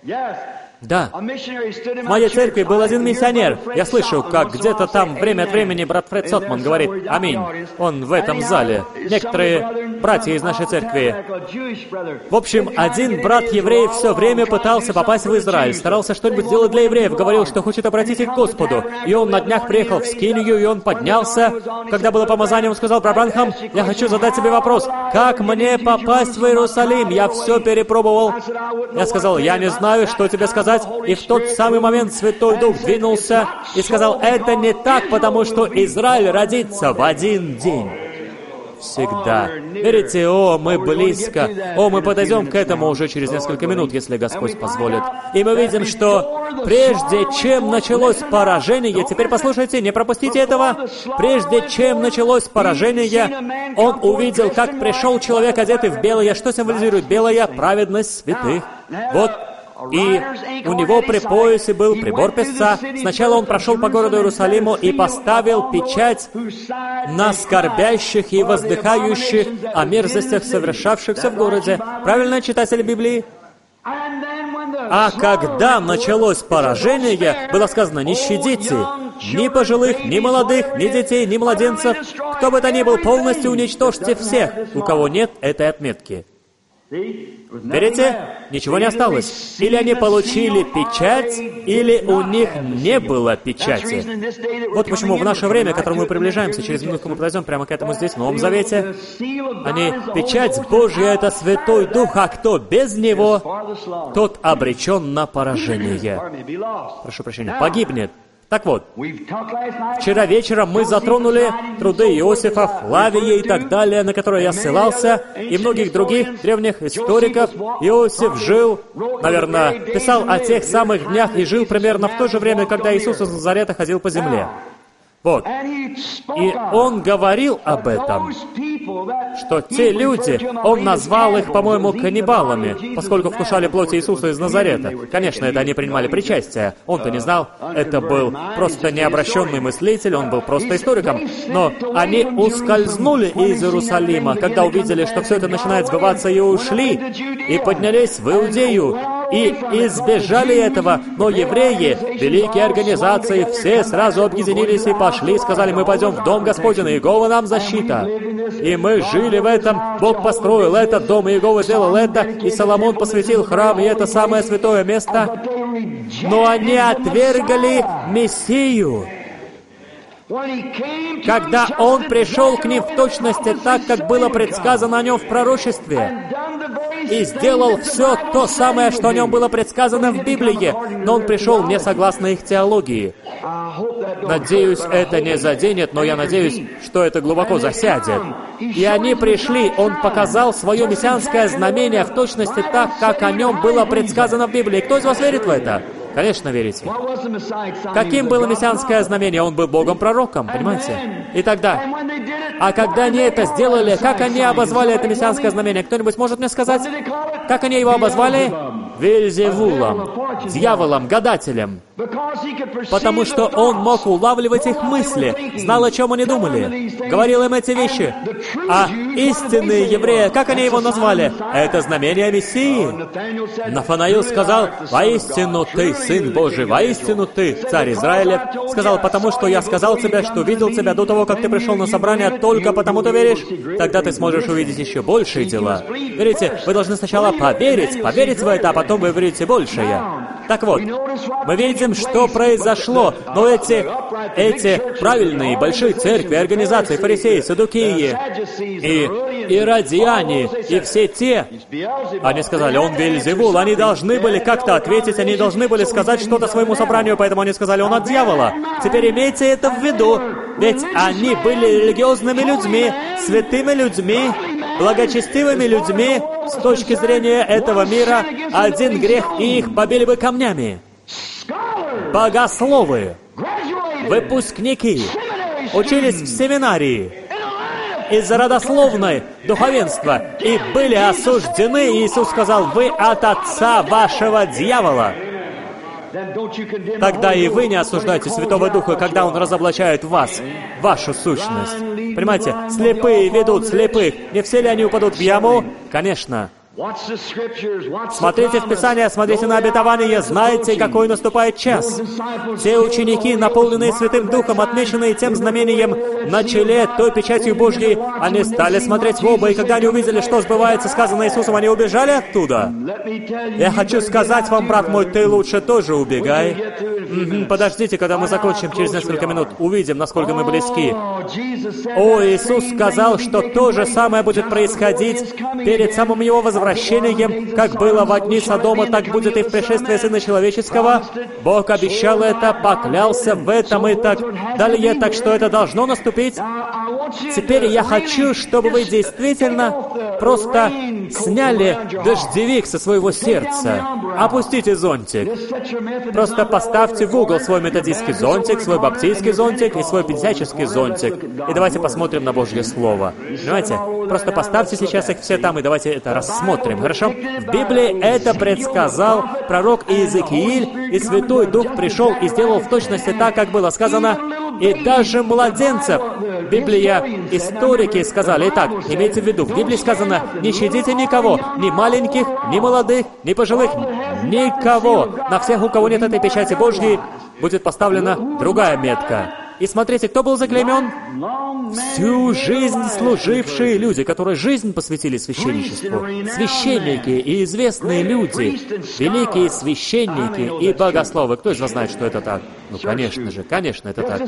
S1: Да. В моей церкви был один миссионер. Я слышу, как где-то там время от времени брат Фред Сотман говорит «Аминь». Он в этом зале. Некоторые братья из нашей церкви. В общем, один брат-еврей все время пытался попасть в Израиль, старался что-нибудь сделать для евреев, говорил, что хочет обратить их к Господу. И он на днях приехал в Скинию, и он поднялся. Когда было помазание, он сказал: «Брат Бранхам, я хочу задать тебе вопрос. Как мне попасть в Иерусалим? Я все перепробовал». Я сказал: «Я не знаю, что тебе сказать». И в тот самый момент Святой Дух двинулся и сказал: «Это не так, потому что Израиль родится в один день». Всегда. Верите? О, мы близко. О, мы подойдем к этому уже через несколько минут, если Господь позволит. И мы видим, что прежде чем началось поражение, теперь послушайте, не пропустите этого, прежде чем началось поражение, он увидел, как пришел человек, одетый в белое. Что символизирует белое? Праведность святых. Вот. И у него при поясе был прибор песца. Сначала он прошел по городу Иерусалиму и поставил печать на скорбящих и воздыхающих о мерзостях, совершавшихся в городе. Правильно, читатели Библии? А когда началось поражение, было сказано: «Не щадите ни пожилых, ни молодых, ни детей, ни младенцев. Кто бы то ни был, полностью уничтожьте всех, у кого нет этой отметки». Видите? Ничего не осталось. Или они получили печать, или у них не было печати. Вот почему в наше время, к которому мы приближаемся, через минутку мы подойдем прямо к этому здесь, в Новом Завете, печать Божья — это Святой Дух, а кто без Него, тот обречен на поражение. Прошу прощения, погибнет. Так вот, вчера вечером мы затронули труды Иосифа, Флавия и так далее, на которые я ссылался, и многих других древних историков. Иосиф жил, наверное, писал о тех самых днях и жил примерно в то же время, когда Иисус из Назарета ходил по земле. Вот. И он говорил об этом, что те люди, он назвал их, по-моему, каннибалами, поскольку вкушали плоть Иисуса из Назарета. Конечно, это они принимали причастие. Он-то не знал, это был просто необращенный мыслитель, он был просто историком. Но они ускользнули из Иерусалима, когда увидели, что все это начинает сбываться, и ушли, и поднялись в Иудею, и избежали этого. Но евреи, великие организации, все сразу объединились и пошли, сказали: «Мы пойдем в Дом Господень, Иегова нам защита». И мы жили в этом, Бог построил этот дом, и Иегова делал это, и Соломон посвятил храм, и это самое святое место. Но они отвергли Мессию. когда Он пришел к ним в точности так, как было предсказано о Нем в пророчестве, и сделал все то самое, что о Нем было предсказано в Библии, но Он пришел не согласно их теологии. Надеюсь, это не заденет, но я надеюсь, что это глубоко засядет. И они пришли, Он показал свое мессианское знамение в точности так, как о Нем было предсказано в Библии. Кто из вас верит в это? Конечно, верите. Каким было мессианское знамение? Он был Богом-пророком, понимаете? И тогда, а когда они это сделали, как они обозвали это мессианское знамение? Кто-нибудь может мне сказать? Как они его обозвали? Вельзевулом, дьяволом, гадателем. Потому что он мог улавливать их мысли, знал, о чем они думали, говорил им эти вещи. А истинные евреи, как они его назвали? Это знамение Мессии. Нафанаил сказал: «Воистину ты Сын Божий, воистину ты Царь Израилев». Сказал: «Потому что я сказал тебе, что видел тебя до того, как ты пришел на собрание, только потому ты веришь, тогда ты сможешь увидеть еще большие дела». Верите, вы должны сначала поверить в это, а потом вы верите большее. Так вот, мы видим, что произошло, но эти правильные большие церкви, организации, фарисеи, саддукеи и иродиане, и все те, они сказали: «Он Вельзевул». Они должны были как-то ответить, они должны были сказать что-то своему собранию, поэтому они сказали: «Он от дьявола». Теперь имейте это в виду, ведь они были религиозными людьми, святыми людьми, благочестивыми людьми. С точки зрения этого мира, один грех, и их побили бы камнями. Богословы, выпускники, учились в семинарии из родословной духовенства и были осуждены. Иисус сказал: «Вы от отца вашего дьявола». Тогда и вы не осуждайте Святого Духа, когда Он разоблачает вас, вашу сущность. Понимаете, слепые ведут слепых. Не все ли они упадут в яму? Конечно. Смотрите в Писание, смотрите на обетование, знаете, какой наступает час. Те ученики, наполненные Святым Духом, отмеченные тем знамением на челе, той печатью Божьей, они стали смотреть в оба, и когда они увидели, что сбывается сказано Иисусом, они убежали оттуда. Я хочу сказать вам, брат мой, ты лучше тоже убегай. Подождите, когда мы закончим через несколько минут, увидим, насколько мы близки. О, Иисус сказал, что то же самое будет происходить перед самым Его возвращением, как было во дни Содома, так будет и в пришествии Сына Человеческого. Бог обещал это, поклялся в этом и так далее, так что это должно наступить. Теперь я хочу, чтобы вы действительно просто сняли дождевик со своего сердца. Опустите зонтик. Просто поставьте в угол свой методистский зонтик, свой баптистский зонтик и свой пятидесятнический зонтик. И давайте посмотрим на Божье Слово. Понимаете? Просто поставьте сейчас их все там, и давайте это рассмотрим, хорошо? В Библии это предсказал пророк Иезекииль, и Святой Дух пришел и сделал в точности так, как было сказано. И даже младенцев, Библия, историки сказали: итак, имейте в виду, в Библии сказано: не щадите никого, ни маленьких, ни молодых, ни пожилых, никого. На всех, у кого нет этой печати Божьей, будет поставлена другая метка. И смотрите, кто был заклеймен? Всю жизнь служившие люди, которые жизнь посвятили священничеству. Священники и известные люди, великие священники и богословы. Кто из вас знает, что это так? Ну, конечно, это так.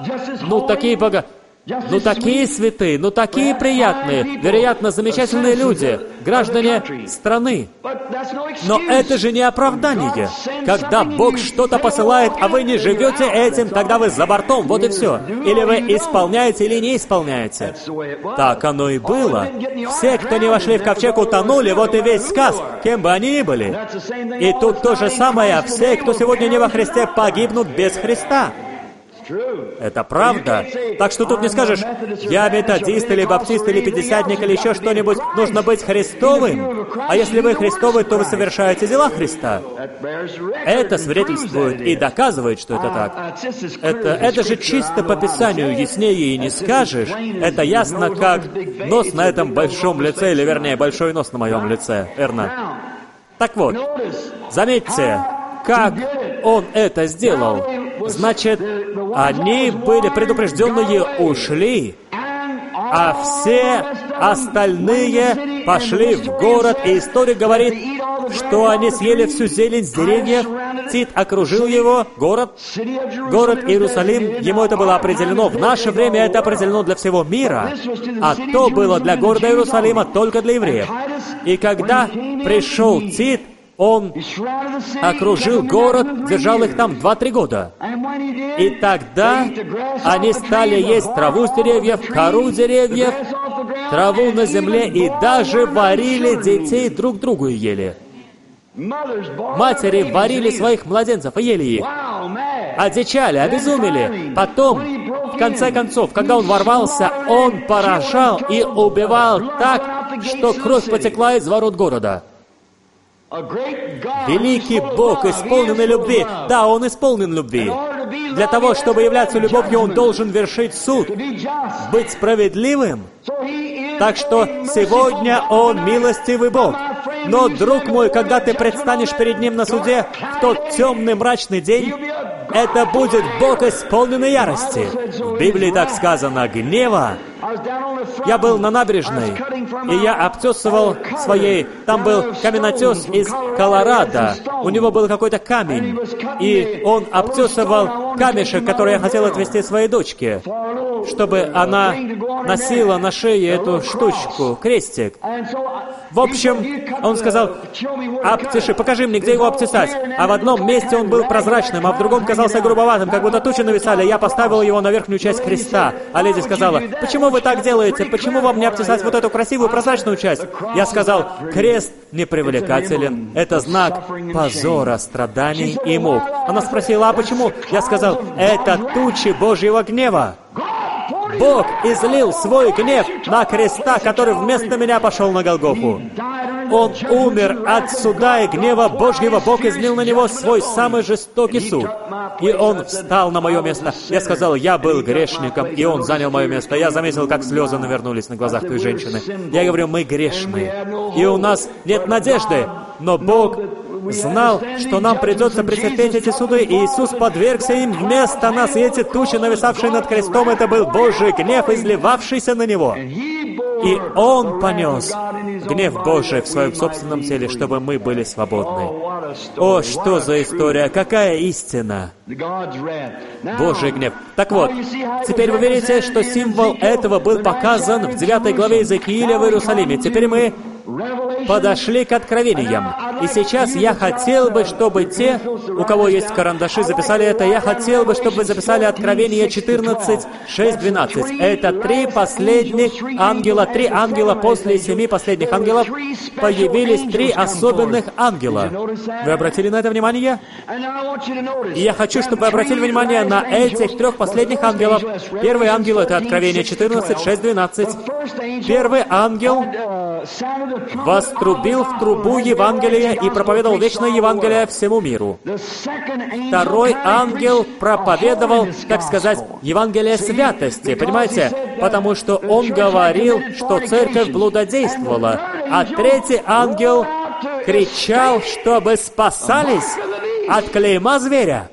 S1: Ну, такие святые, ну, такие приятные, вероятно, замечательные люди, граждане страны. Но это же не оправдание. Когда Бог что-то посылает, а вы не живете этим, тогда вы за бортом, вот и все. Или вы исполняете, или не исполняете. Так оно и было. Все, кто не вошли в ковчег, утонули, вот и весь сказ, кем бы они ни были. И тут то же самое. Все, кто сегодня не во Христе, погибнут без Христа. Это правда. Так что тут не скажешь: я методист, или баптист, или пятидесятник, или еще что-нибудь. Нужно быть Христовым. А если вы Христовы, то вы совершаете дела Христа. Это свидетельствует и доказывает, что это так. Это же чисто по Писанию, яснее и не скажешь. Это ясно, как нос на этом большом лице, или вернее, большой нос на моем лице. Верно? Так вот, заметьте, как он это сделал. Значит, они были предупрежденные, ушли, а все остальные пошли в город, и историк говорит, что они съели всю зелень с деревьев. Тит окружил его, город Иерусалим, ему это было определено. В наше время это определено для всего мира, а то было для города Иерусалима только для евреев. И когда пришел Тит, он окружил город, держал их там 2-3 года. И тогда они стали есть траву с деревьев, кору деревьев, траву на земле, и даже варили детей друг другу и ели. Матери варили своих младенцев и ели их. Одичали, обезумели. Потом, в конце концов, когда он ворвался, он поражал и убивал так, что кровь потекла из ворот города. Великий Бог, исполненный любви. Да, Он исполнен любви. Для того, чтобы являться любовью, Он должен вершить суд, быть справедливым. Так что сегодня Он милостивый Бог. Но, друг мой, когда ты предстанешь перед Ним на суде в тот темный мрачный день, это будет Бог, исполненный ярости. В Библии так сказано, гнева. Я был на набережной, и я обтесывал своей... Там был каменотес из Колорадо. У него был какой-то камень, и он обтесывал камешек, который я хотел отвезти своей дочке, чтобы она носила на шее эту штучку, крестик. В общем, он сказал, обтеши, покажи мне, где его обтесать. А в одном месте он был прозрачным, а в другом казался грубоватым, как будто тучи нависали. Я поставил его на верхнюю часть креста. А леди сказала, почему вы так делаете? Почему вам не обтесать вот эту красивую прозрачную часть? Я сказал, крест непривлекателен. Это знак позора, страданий и мук. Она спросила, а почему? Я сказал, это тучи Божьего гнева. Бог излил свой гнев на креста, который вместо меня пошел на Голгофу. Он умер от суда и гнева Божьего. Бог излил на него свой самый жестокий суд. И он встал на мое место. Я сказал, я был грешником, и он занял мое место. Я заметил, как слезы навернулись на глазах той женщины. Я говорю, мы грешные, и у нас нет надежды. Но Бог знал, что нам придется претерпеть эти суды, и Иисус подвергся им вместо нас, и эти тучи, нависавшие над крестом, это был Божий гнев, изливавшийся на Него. И Он понес гнев Божий в своем собственном теле, чтобы мы были свободны. О, что за история! Какая истина! Божий гнев. Так вот, теперь вы видите, что символ этого был показан в 9 главе Иезекииля в Иерусалиме. Теперь мы подошли к откровениям. И сейчас я хотел бы, чтобы те, у кого есть карандаши, записали это. Я хотел бы, чтобы вы записали Откровение 14, 6, 12. Это 3 последних ангела, 3 ангела после 7 последних ангелов. Появились 3 особенных ангела. Вы обратили на это внимание? И я хочу, чтобы вы обратили внимание на этих 3 последних ангелов. Первый ангел — это Откровение 14, 6, 12. Первый ангел вострубил в трубу Евангелия и проповедовал вечное Евангелие всему миру. Второй ангел проповедовал, так сказать, Евангелие святости, понимаете? Потому что он говорил, что церковь блудодействовала. А третий ангел кричал, чтобы спасались от клейма зверя.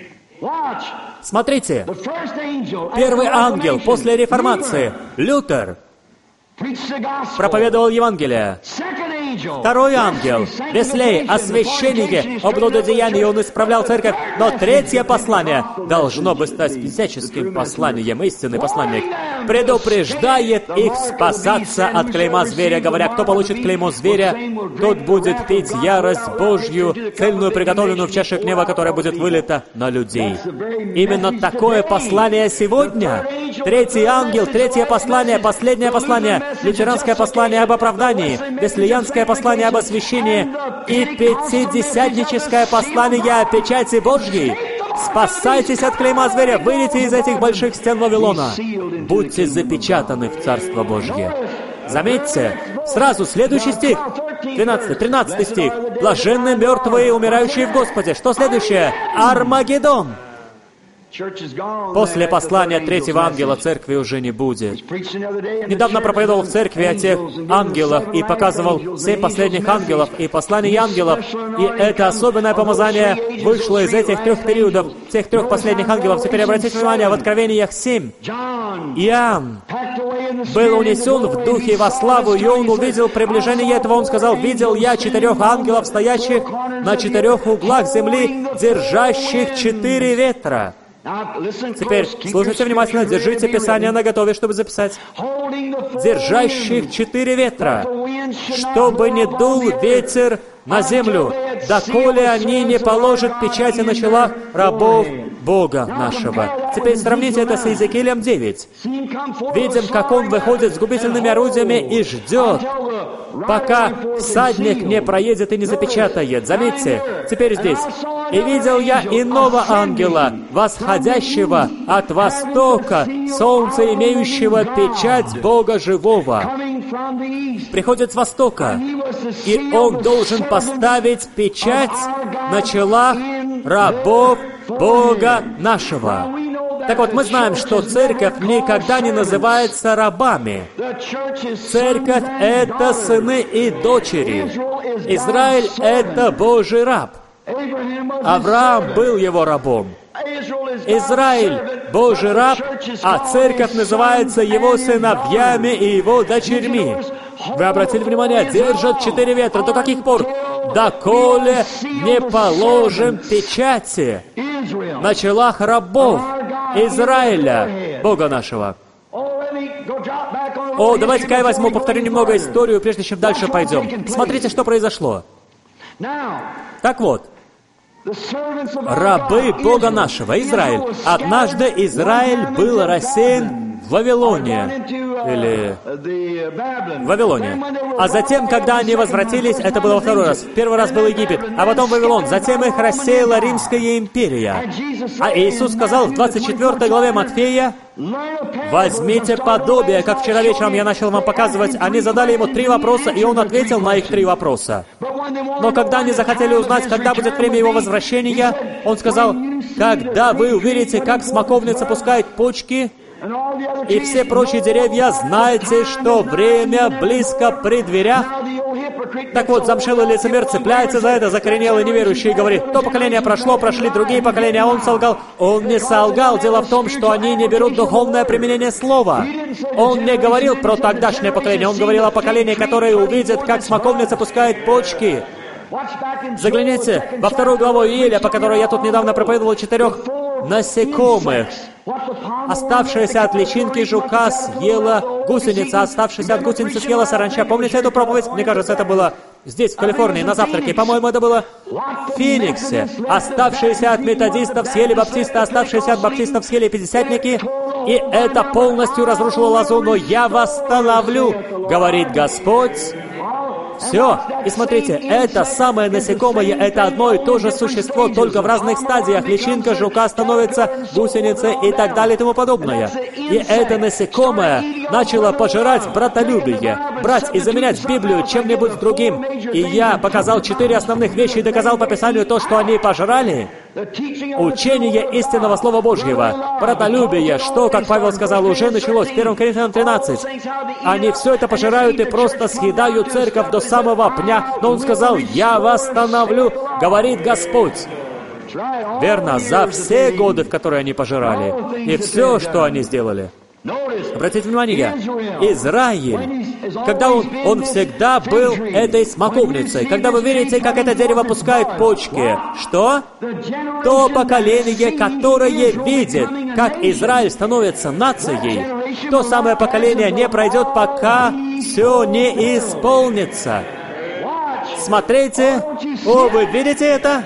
S1: Смотрите, первый ангел после реформации, Лютер, проповедовал Евангелие. Второй ангел, Веслей, о священнике, о блудодеянии, он исправлял церковь. Но третье послание должно бы стать всяческим посланием. Истинный посланник предупреждает их спасаться от клейма зверя, говоря, кто получит клеймо зверя, тот будет пить ярость Божью, цельную, приготовленную в чаше гнева, которая будет вылита на людей. Именно такое послание сегодня. Третий ангел, третье послание, последнее послание, лютеранское послание об оправдании, веслеянское послание об освящении и пятидесятническое послание о печати Божьей. Спасайтесь от клейма зверя, выйдите из этих больших стен Вавилона. Будьте запечатаны в Царство Божье. Заметьте, сразу следующий стих, 13 стих. Блаженны мертвые, умирающие в Господе. Что следующее? Армагеддон. После послания третьего ангела церкви уже не будет. Недавно проповедовал в церкви о тех ангелах и показывал 7 последних ангелов и посланий ангелов. И это особенное помазание вышло из этих 3 периодов, тех 3 последних ангелов. Теперь обратите внимание, в Откровениях 7. Иоанн был унесен в духе во славу, и он увидел приближение этого. Он сказал: «Видел я 4 ангелов, стоящих на 4 углах земли, держащих 4 ветра». Теперь слушайте внимательно, держите Писание наготове, чтобы записать. «Держащих 4 ветра, чтобы не дул ветер на землю, доколе они не положат печати на челах рабов Бога нашего». Теперь сравните это с Иезекиилем 9. Видим, как он выходит с губительными орудиями и ждет, пока всадник не проедет и не запечатает. Заметьте, теперь здесь. «И видел я иного ангела, восходящего от востока, солнца, имеющего печать Бога живого». Приходит с востока, и он должен поставить печать на челах рабов Бога нашего. Так вот, мы знаем, что церковь никогда не называется рабами. Церковь — это сыны и дочери. Израиль — это Божий раб. Авраам был его рабом. Израиль — Божий раб, а церковь называется его сыновьями и его дочерьми. Вы обратили внимание, держат 4 ветра. До каких пор? Доколе не положим печати на челах рабов Израиля, Бога нашего. Давайте-ка я возьму, повторю немного историю, прежде чем дальше пойдем. Смотрите, что произошло. Так вот, рабы Бога нашего, Израиль. Однажды Израиль был рассеян в Вавилоне, или в Вавилоне. А затем, когда они возвратились, это было во 2-й раз. В 1-й раз был Египет, а потом Вавилон. Затем их рассеяла Римская империя. А Иисус сказал в 24 главе Матфея: «Возьмите подобие». Как вчера вечером я начал вам показывать, они задали ему 3 вопроса, и он ответил на их 3 вопроса. Но когда они захотели узнать, когда будет время его возвращения, он сказал: «Когда вы увидите, как смоковница пускает почки, и все прочие деревья, знайте, что время близко при дверях». Так вот, замшелый лицемер цепляется за это, закоренелый неверующий, и говорит: «То поколение прошло, прошли другие поколения, а он солгал». Он не солгал. Дело в том, что они не берут духовное применение слова. Он не говорил про тогдашнее поколение, он говорил о поколении, которое увидит, как смоковница пускает почки. Загляните во 2 главу Иеля, по которой я тут недавно проповедовал, 4 насекомых. Оставшаяся от личинки жука съела гусеница, оставшаяся от гусеницы съела саранча. Помните эту проповедь? Мне кажется, это было здесь, в Калифорнии, на завтраке. По-моему, это было в Фениксе. Оставшиеся от методистов съели баптисты, оставшиеся от баптистов съели пятидесятники. И это полностью разрушило лозу. «Но я восстановлю, говорит Господь». Все. И смотрите, это самое насекомое, это одно и то же существо, только в разных стадиях. Личинка жука становится гусеницей и так далее и тому подобное. И это насекомое начало пожирать братолюбие, брать и заменять Библию чем-нибудь другим. И я показал 4 основных вещи и доказал по Писанию то, что они пожирали. Учение истинного Слова Божьего, братолюбие, что, как Павел сказал, уже началось, 1 Коринфянам 13. Они все это пожирают и просто съедают церковь до самого пня. Но он сказал: «Я восстановлю, говорит Господь». Верно, за все годы, в которые они пожирали, и все, что они сделали. Обратите внимание, Израиль, когда он всегда был этой смоковницей. Когда вы видите, как это дерево пускает почки, что? То поколение, которое видит, как Израиль становится нацией, то самое поколение не пройдет, пока все не исполнится. Смотрите, вы видите это?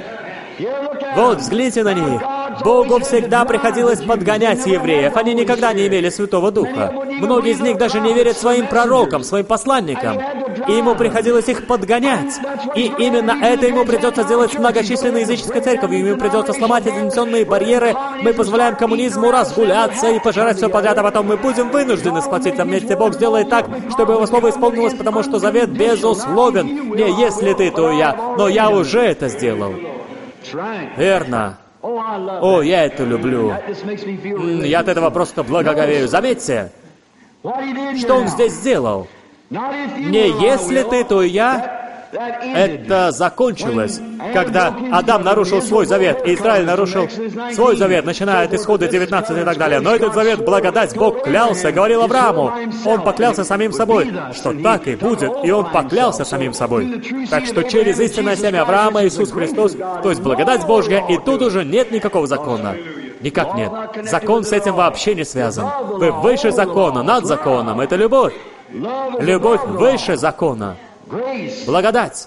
S1: Вот, взгляните на них. Богу всегда приходилось подгонять евреев. Они никогда не имели Святого Духа. Многие из них даже не верят своим пророкам, своим посланникам. И ему приходилось их подгонять. И именно это ему придется сделать с многочисленной языческой церковью. Ему придется сломать информационные барьеры. Мы позволяем коммунизму разгуляться и пожирать все подряд, а потом мы будем вынуждены сплотиться вместе. Бог сделает так, чтобы его слово исполнилось, потому что завет безусловен. Не если ты, то я. Но я уже это сделал. Верно. О, я это люблю. Я от этого просто благоговею. Заметьте, что он здесь сделал. Не если ты, то и я. Это закончилось, когда Адам нарушил свой завет, и Израиль нарушил свой завет, начиная от Исхода 19 и так далее. Но этот завет, благодать, Бог клялся, говорил Аврааму. Он поклялся самим собой, что так и будет, и он поклялся самим собой. Так что через истинное семя Авраама Иисус Христос, то есть благодать Божья, и тут уже нет никакого закона. Никак нет. Закон с этим вообще не связан. Вы выше закона, над законом. Это любовь. Любовь выше закона. Благодать.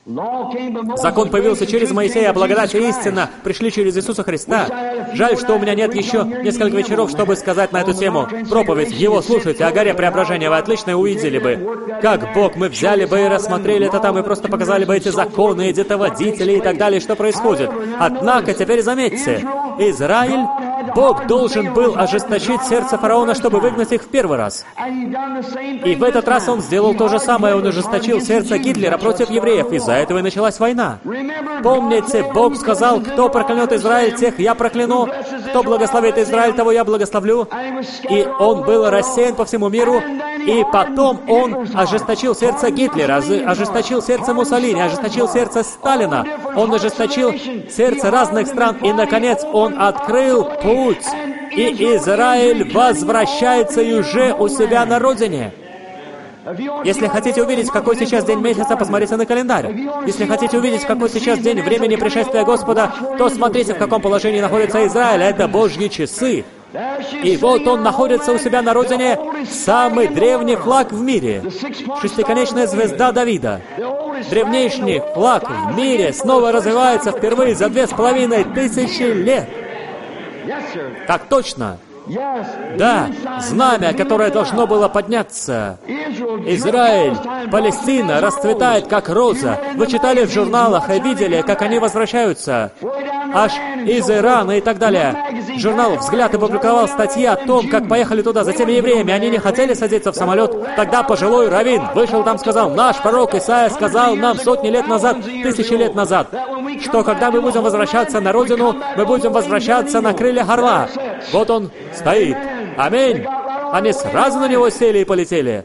S1: Закон появился через Моисея, а благодать и истина пришли через Иисуса Христа. Жаль, что у меня нет еще несколько вечеров, чтобы сказать на эту тему. Проповедь, его слушайте, о горе преображения вы отлично увидели бы. Как Бог, мы взяли бы и рассмотрели это там, и просто показали бы эти законы, детоводители и так далее, что происходит. Однако, теперь заметьте, Израиль, Бог должен был ожесточить сердце фараона, чтобы выгнать их в первый раз. И в этот раз он сделал то же самое, он ожесточил сердце Гитлера против евреев. Из-за этого и началась война. Помните, Бог сказал, кто проклянет Израиль, тех я прокляну, кто благословит Израиль, того я благословлю. И он был рассеян по всему миру, и потом он ожесточил сердце Гитлера, ожесточил сердце Муссолини, ожесточил сердце Сталина, он ожесточил сердце разных стран, и, наконец, он открыл путь, и Израиль возвращается и уже у себя на родине. Если хотите увидеть, какой сейчас день месяца, посмотрите на календарь. Если хотите увидеть, какой сейчас день времени пришествия Господа, то смотрите, в каком положении находится Израиль. Это Божьи часы. И вот он находится у себя на родине, самый древний флаг в мире. Шестиконечная звезда Давида. Древнейший флаг в мире снова развивается впервые за 2500 лет. Так точно. Да, знамя, которое должно было подняться. Израиль, Палестина расцветает, как роза. Вы читали в журналах и видели, как они возвращаются. Аж из Ирана и так далее. Журнал «Взгляд» опубликовал статьи о том, как поехали туда за теми евреями. Они не хотели садиться в самолет. Тогда пожилой раввин вышел там, сказал, наш пророк Исаия сказал нам сотни лет назад, тысячи лет назад, что когда мы будем возвращаться на родину, мы будем возвращаться на крыльях орла. Вот он стоит. Аминь. Они сразу на него сели и полетели.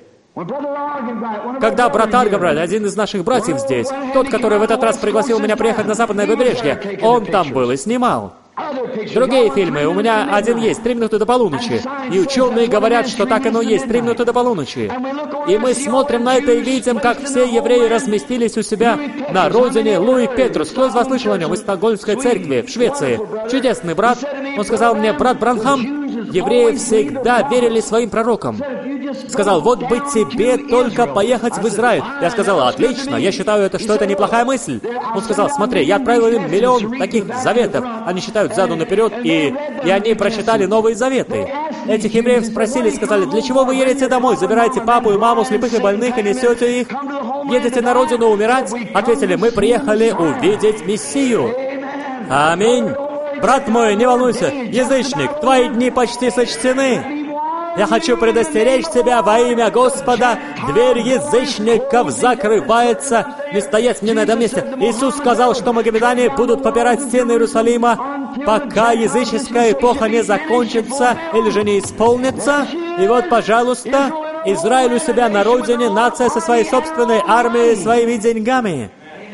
S1: Когда брат Аргабраль, один из наших братьев здесь, тот, который в этот раз пригласил меня приехать на западное побережье, он там был и снимал. Другие фильмы, у меня один есть, 3 минуты до полуночи. И ученые говорят, что так оно есть, 3 минуты до полуночи. И мы смотрим на это и видим, как все евреи разместились у себя на родине. Луи Петрус, кто из вас слышал о нем? Из Стокгольмской церкви в Швеции. Чудесный брат. Он сказал мне, брат Бранхам, евреи всегда верили своим пророкам. Сказал, вот бы тебе только поехать в Израиль. Я сказал, отлично, я считаю, что это неплохая мысль. Он сказал, смотри, я отправил им 1 миллион таких заветов. Они считают заду наперед, и они прочитали Новые Заветы. Этих евреев спросили, сказали, для чего вы едете домой? Забираете папу и маму, слепых и больных, и несете их? Едете на родину умирать? Ответили, мы приехали увидеть Мессию. Аминь. Брат мой, не волнуйся, язычник, твои дни почти сочтены. Я хочу предостеречь тебя во имя Господа. Дверь язычников закрывается. Не стоять мне на этом месте. Иисус сказал, что магомедане будут попирать стены Иерусалима, пока языческая эпоха не закончится или же не исполнится. И вот, пожалуйста, Израиль у себя на родине, нация со своей собственной армией, своими деньгами.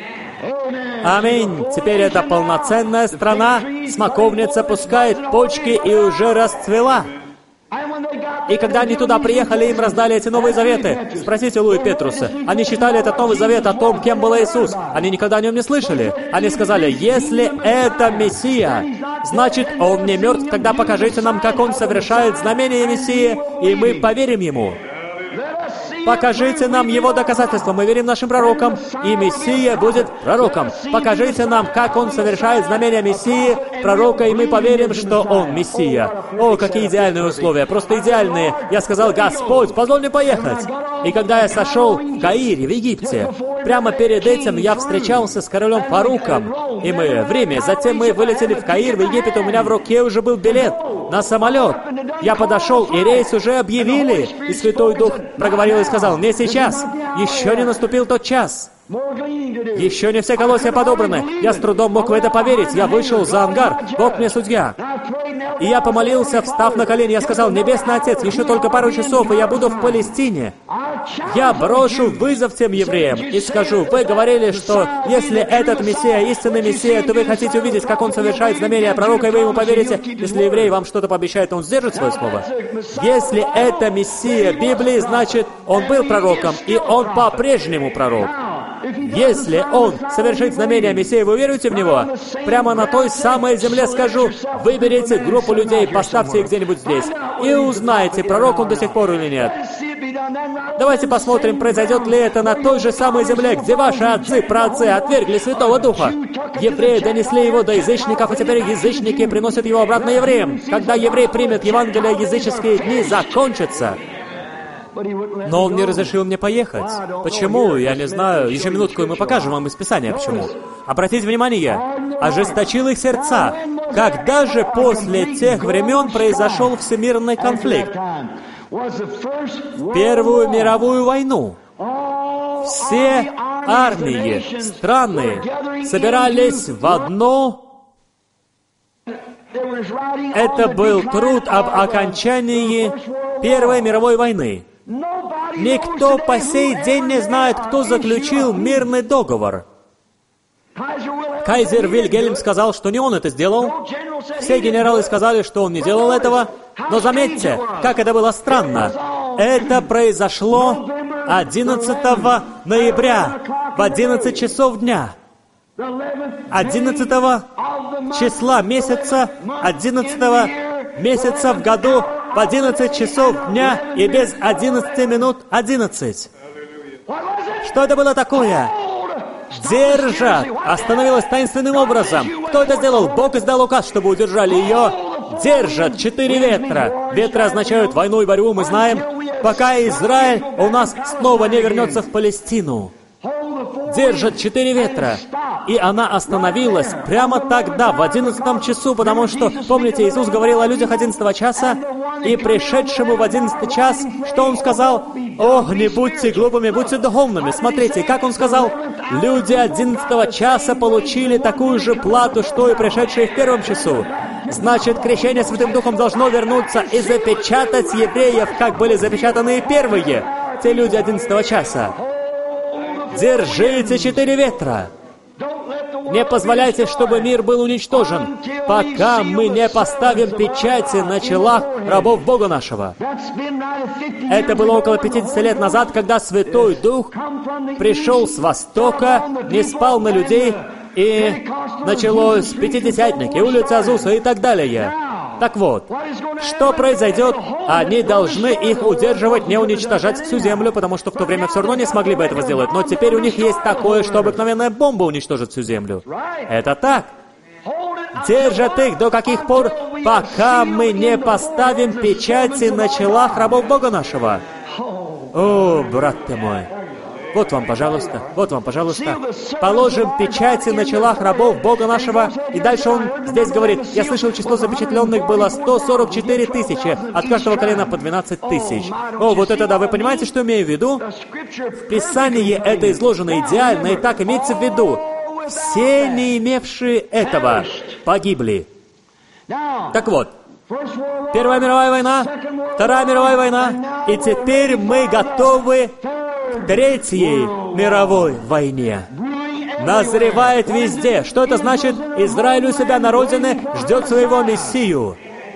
S1: Аминь. Теперь это полноценная страна. Смоковница пускает почки и уже расцвела. И когда они туда приехали, им раздали эти Новые Заветы. Спросите Луи Петруса. Они читали этот Новый Завет о том, кем был Иисус. Они никогда о нем не слышали. Они сказали, если это Мессия, значит, Он не мертв, тогда покажите нам, как Он совершает знамения Мессии, и мы поверим Ему. Покажите нам Его доказательства. Мы верим нашим пророкам, и Мессия будет пророком. Покажите нам, как Он совершает знамения Мессии, пророка, и мы поверим, что Он Мессия. О, какие идеальные условия, просто идеальные. Я сказал, Господь, позволь мне поехать. И когда я сошел в Каире, в Египте, прямо перед этим я встречался с королем Фаруком, и мы в Риме. Затем мы вылетели в Каир, в Египет, у меня в руке уже был билет на самолет. Я подошел, и рейс уже объявили, и Святой Дух проговорил и сказал, не сейчас, еще не наступил тот час. Еще не все колосья подобраны. Я с трудом мог в это поверить. Я вышел за ангар. Бог мне судья. И я помолился, встав на колени. Я сказал: Небесный Отец, еще только пару часов, и я буду в Палестине. Я брошу вызов тем евреям и скажу: вы говорили, что если этот Мессия, истинный Мессия, то вы хотите увидеть, как он совершает знамения пророка, и вы ему поверите. Если еврей вам что-то пообещает, он сдержит свое слово. Если это Мессия Библии, значит, он был пророком, и он по-прежнему пророк. Если он совершит знамение Мессии, вы веруете в него? Прямо на той самой земле скажу: выберите группу людей, поставьте их где-нибудь здесь, и узнайте, пророк он до сих пор или нет. Давайте посмотрим, произойдет ли это на той же самой земле, где ваши отцы, праотцы отвергли Святого Духа. Евреи донесли его до язычников, и теперь язычники приносят его обратно евреям. Когда еврей примет Евангелие, языческие дни закончатся. Но он не разрешил мне поехать. Почему? Я не знаю. Еще минутку, и мы покажем вам из Писания, почему. Обратите внимание, ожесточил их сердца. Когда же после тех времен произошел всемирный конфликт? В Первую мировую войну. Все армии, страны собирались в одно. Это был труд об окончании Первой мировой войны. Никто по сей день не знает, кто заключил мирный договор. Кайзер Вильгельм сказал, что не он это сделал. Все генералы сказали, что он не делал этого. Но заметьте, как это было странно. Это произошло 11 ноября в 11 часов дня. 11 числа месяца, 11 месяца в году, в 11 часов дня и без 11 минут 11. Что это было такое? Держат! Остановилась таинственным образом. Кто это сделал? Бог издал указ, чтобы удержали ее. Держат 4 ветра. Ветры означают войну и борьбу, мы знаем. Пока Израиль у нас снова не вернется в Палестину. Держат 4 ветра. И она остановилась прямо тогда, в 11 часу, потому что, помните, Иисус говорил о людях 11 часа, и пришедшему в 11 час, что Он сказал? «Ох, не будьте глупыми, будьте духовными». Смотрите, как Он сказал? Люди 11 часа получили такую же плату, что и пришедшие в первом часу. Значит, крещение Святым Духом должно вернуться и запечатать евреев, как были запечатаны и первые, те люди 11 часа. Держите 4 ветра. Не позволяйте, чтобы мир был уничтожен, пока мы не поставим печати на челах рабов Бога нашего. Это было около 50 лет назад, когда Святой Дух пришел с Востока, не спал на людей, и началось Пятидесятники, улица Азуса и так далее. Так вот, что произойдет? Они должны их удерживать, не уничтожать всю землю, потому что в то время все равно не смогли бы этого сделать. Но теперь у них есть такое, что обыкновенная бомба уничтожит всю землю. Это так. Держат их до каких пор, пока мы не поставим печати на челах рабов Бога нашего. О, брат ты мой. Вот вам, пожалуйста, вот вам, пожалуйста. Положим печати на челах рабов Бога нашего. И дальше он здесь говорит: я слышал, число запечатленных было 144 тысячи, от каждого колена по 12 тысяч. О, вот это да, вы понимаете, что имею в виду? В Писании это изложено идеально, и так имеется в виду: все, не имевшие этого, погибли. Так вот, Первая мировая война, Вторая мировая война, и теперь мы готовы к Третьей мировой войне. Назревает везде. Что это значит? Израиль у себя на родине ждет своего Мессию.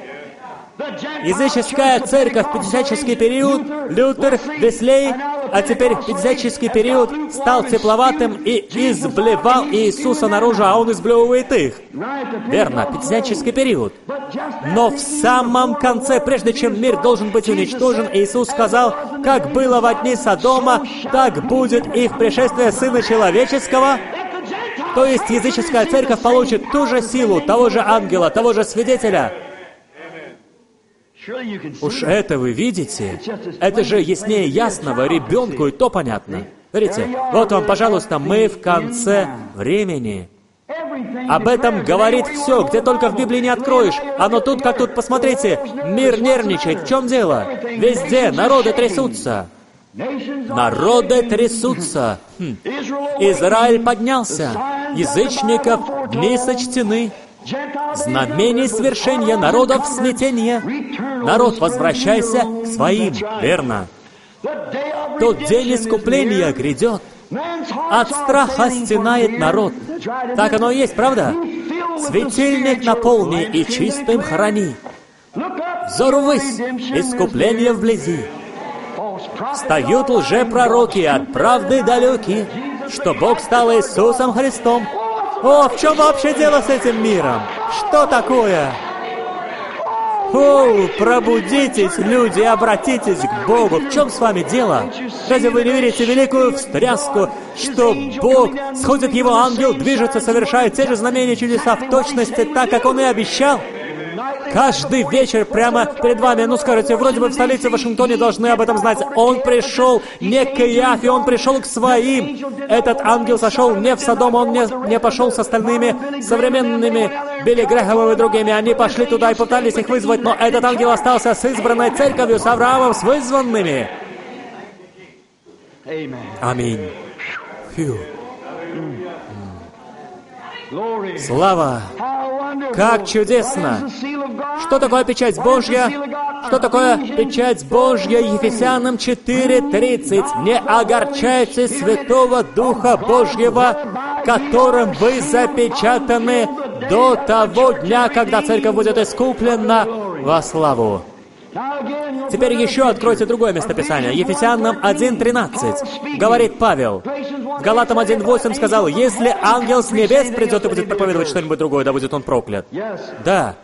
S1: Языческая церковь в пятидесятнический период, Лютер, Веслей, а теперь пятидесятнический период стал тепловатым и изблевал Иисуса наружу, а Он изблевывает их. Верно, пятидесятнический период. Но в самом конце, прежде чем мир должен быть уничтожен, Иисус сказал: как было во дни Содома, так будет и в пришествии Сына Человеческого. То есть языческая церковь получит ту же силу, того же ангела, того же свидетеля. Уж это вы видите? Это же яснее ясного, ребенку и то понятно. Смотрите, вот вам, пожалуйста, мы в конце времени. Об этом говорит все, где только в Библии не откроешь. Оно тут как тут, посмотрите. Мир нервничает. В чем дело? Везде народы трясутся. Народы трясутся. Израиль поднялся. Язычников дни сочтены. Знамений свершения народов смятение. Народ, возвращайся к своим. Верно. Тот день искупления грядет. От страха стенает народ. Так оно и есть, правда? Светильник наполни и чистым храни. Взор ввысь, искупление вблизи. Встают лжепророки от правды далеки, что Бог стал Иисусом Христом. О, в чем вообще дело с этим миром? Что такое? О, пробудитесь, люди, обратитесь к Богу. В чем с вами дело? Разве вы не верите в великую встряску, что Бог, сходит Его ангел, движется, совершает те же знамения и чудеса в точности, так, как Он и обещал? Каждый вечер прямо перед вами, ну скажите, вроде бы в столице Вашингтоне должны об этом знать. Он пришел не к Иафе, он пришел к своим. Этот ангел сошел не в Содом, он не пошел с остальными современными Билли Грэхэмом и другими. Они пошли туда и пытались их вызвать, но этот ангел остался с избранной церковью, с Авраамом, с вызванными. Аминь. Фью. Слава! Как чудесно! Что такое печать Божья? Что такое печать Божья? Ефесянам 4:30. «Не огорчайте Святого Духа Божьего, которым вы запечатаны до того дня, когда церковь будет искуплена во славу». Теперь еще откройте другое местописание. Ефесянам 1:13. Говорит Павел. В Галатам 1:8 сказал: «Если ангел с небес придет и будет проповедовать что-нибудь другое, да будет он проклят». Да.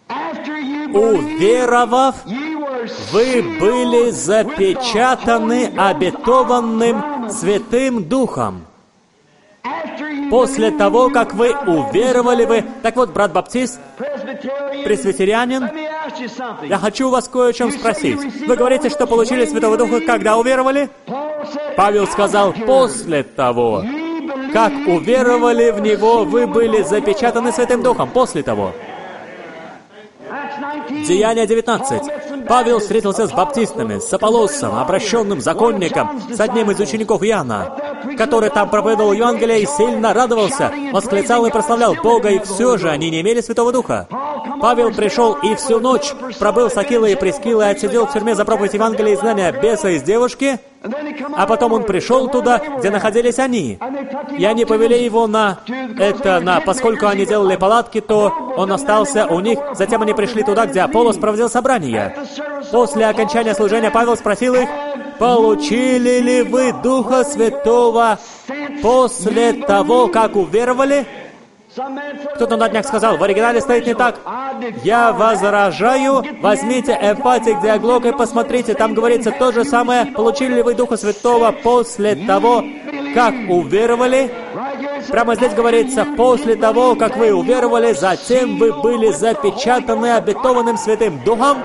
S1: Уверовав, вы были запечатаны обетованным Святым Духом. После того, как вы уверовали, вы... Так вот, брат Баптист, пресвитерианин, я хочу вас кое о чем спросить. Вы говорите, что получили Святого Духа, когда уверовали? Павел сказал, после того, как уверовали в Него, вы были запечатаны Святым Духом. После того. Деяния 19. Павел встретился с баптистами, с Аполлосом, обращенным законником, с одним из учеников Иоанна, который там проповедовал Евангелие и сильно радовался, восклицал и прославлял Бога, и все же они не имели Святого Духа. Павел пришел и всю ночь пробыл с Акилой и Прискилой, отсидел в тюрьме за проповедь Евангелия и знания беса из девушки, а потом он пришел туда, где находились они. И они повели его поскольку они делали палатки, то он остался у них. Затем они пришли туда, где Аполлос проводил собрание. После окончания служения Павел спросил их: «Получили ли вы Духа Святого после того, как уверовали?» Кто-то на днях сказал, в оригинале стоит не так. Я возражаю, возьмите Эмфатик, Диаглок и посмотрите, там говорится то же самое. Получили ли вы Духа Святого после того, как уверовали? Прямо здесь говорится, после того, как вы уверовали, затем вы были запечатаны обетованным Святым Духом.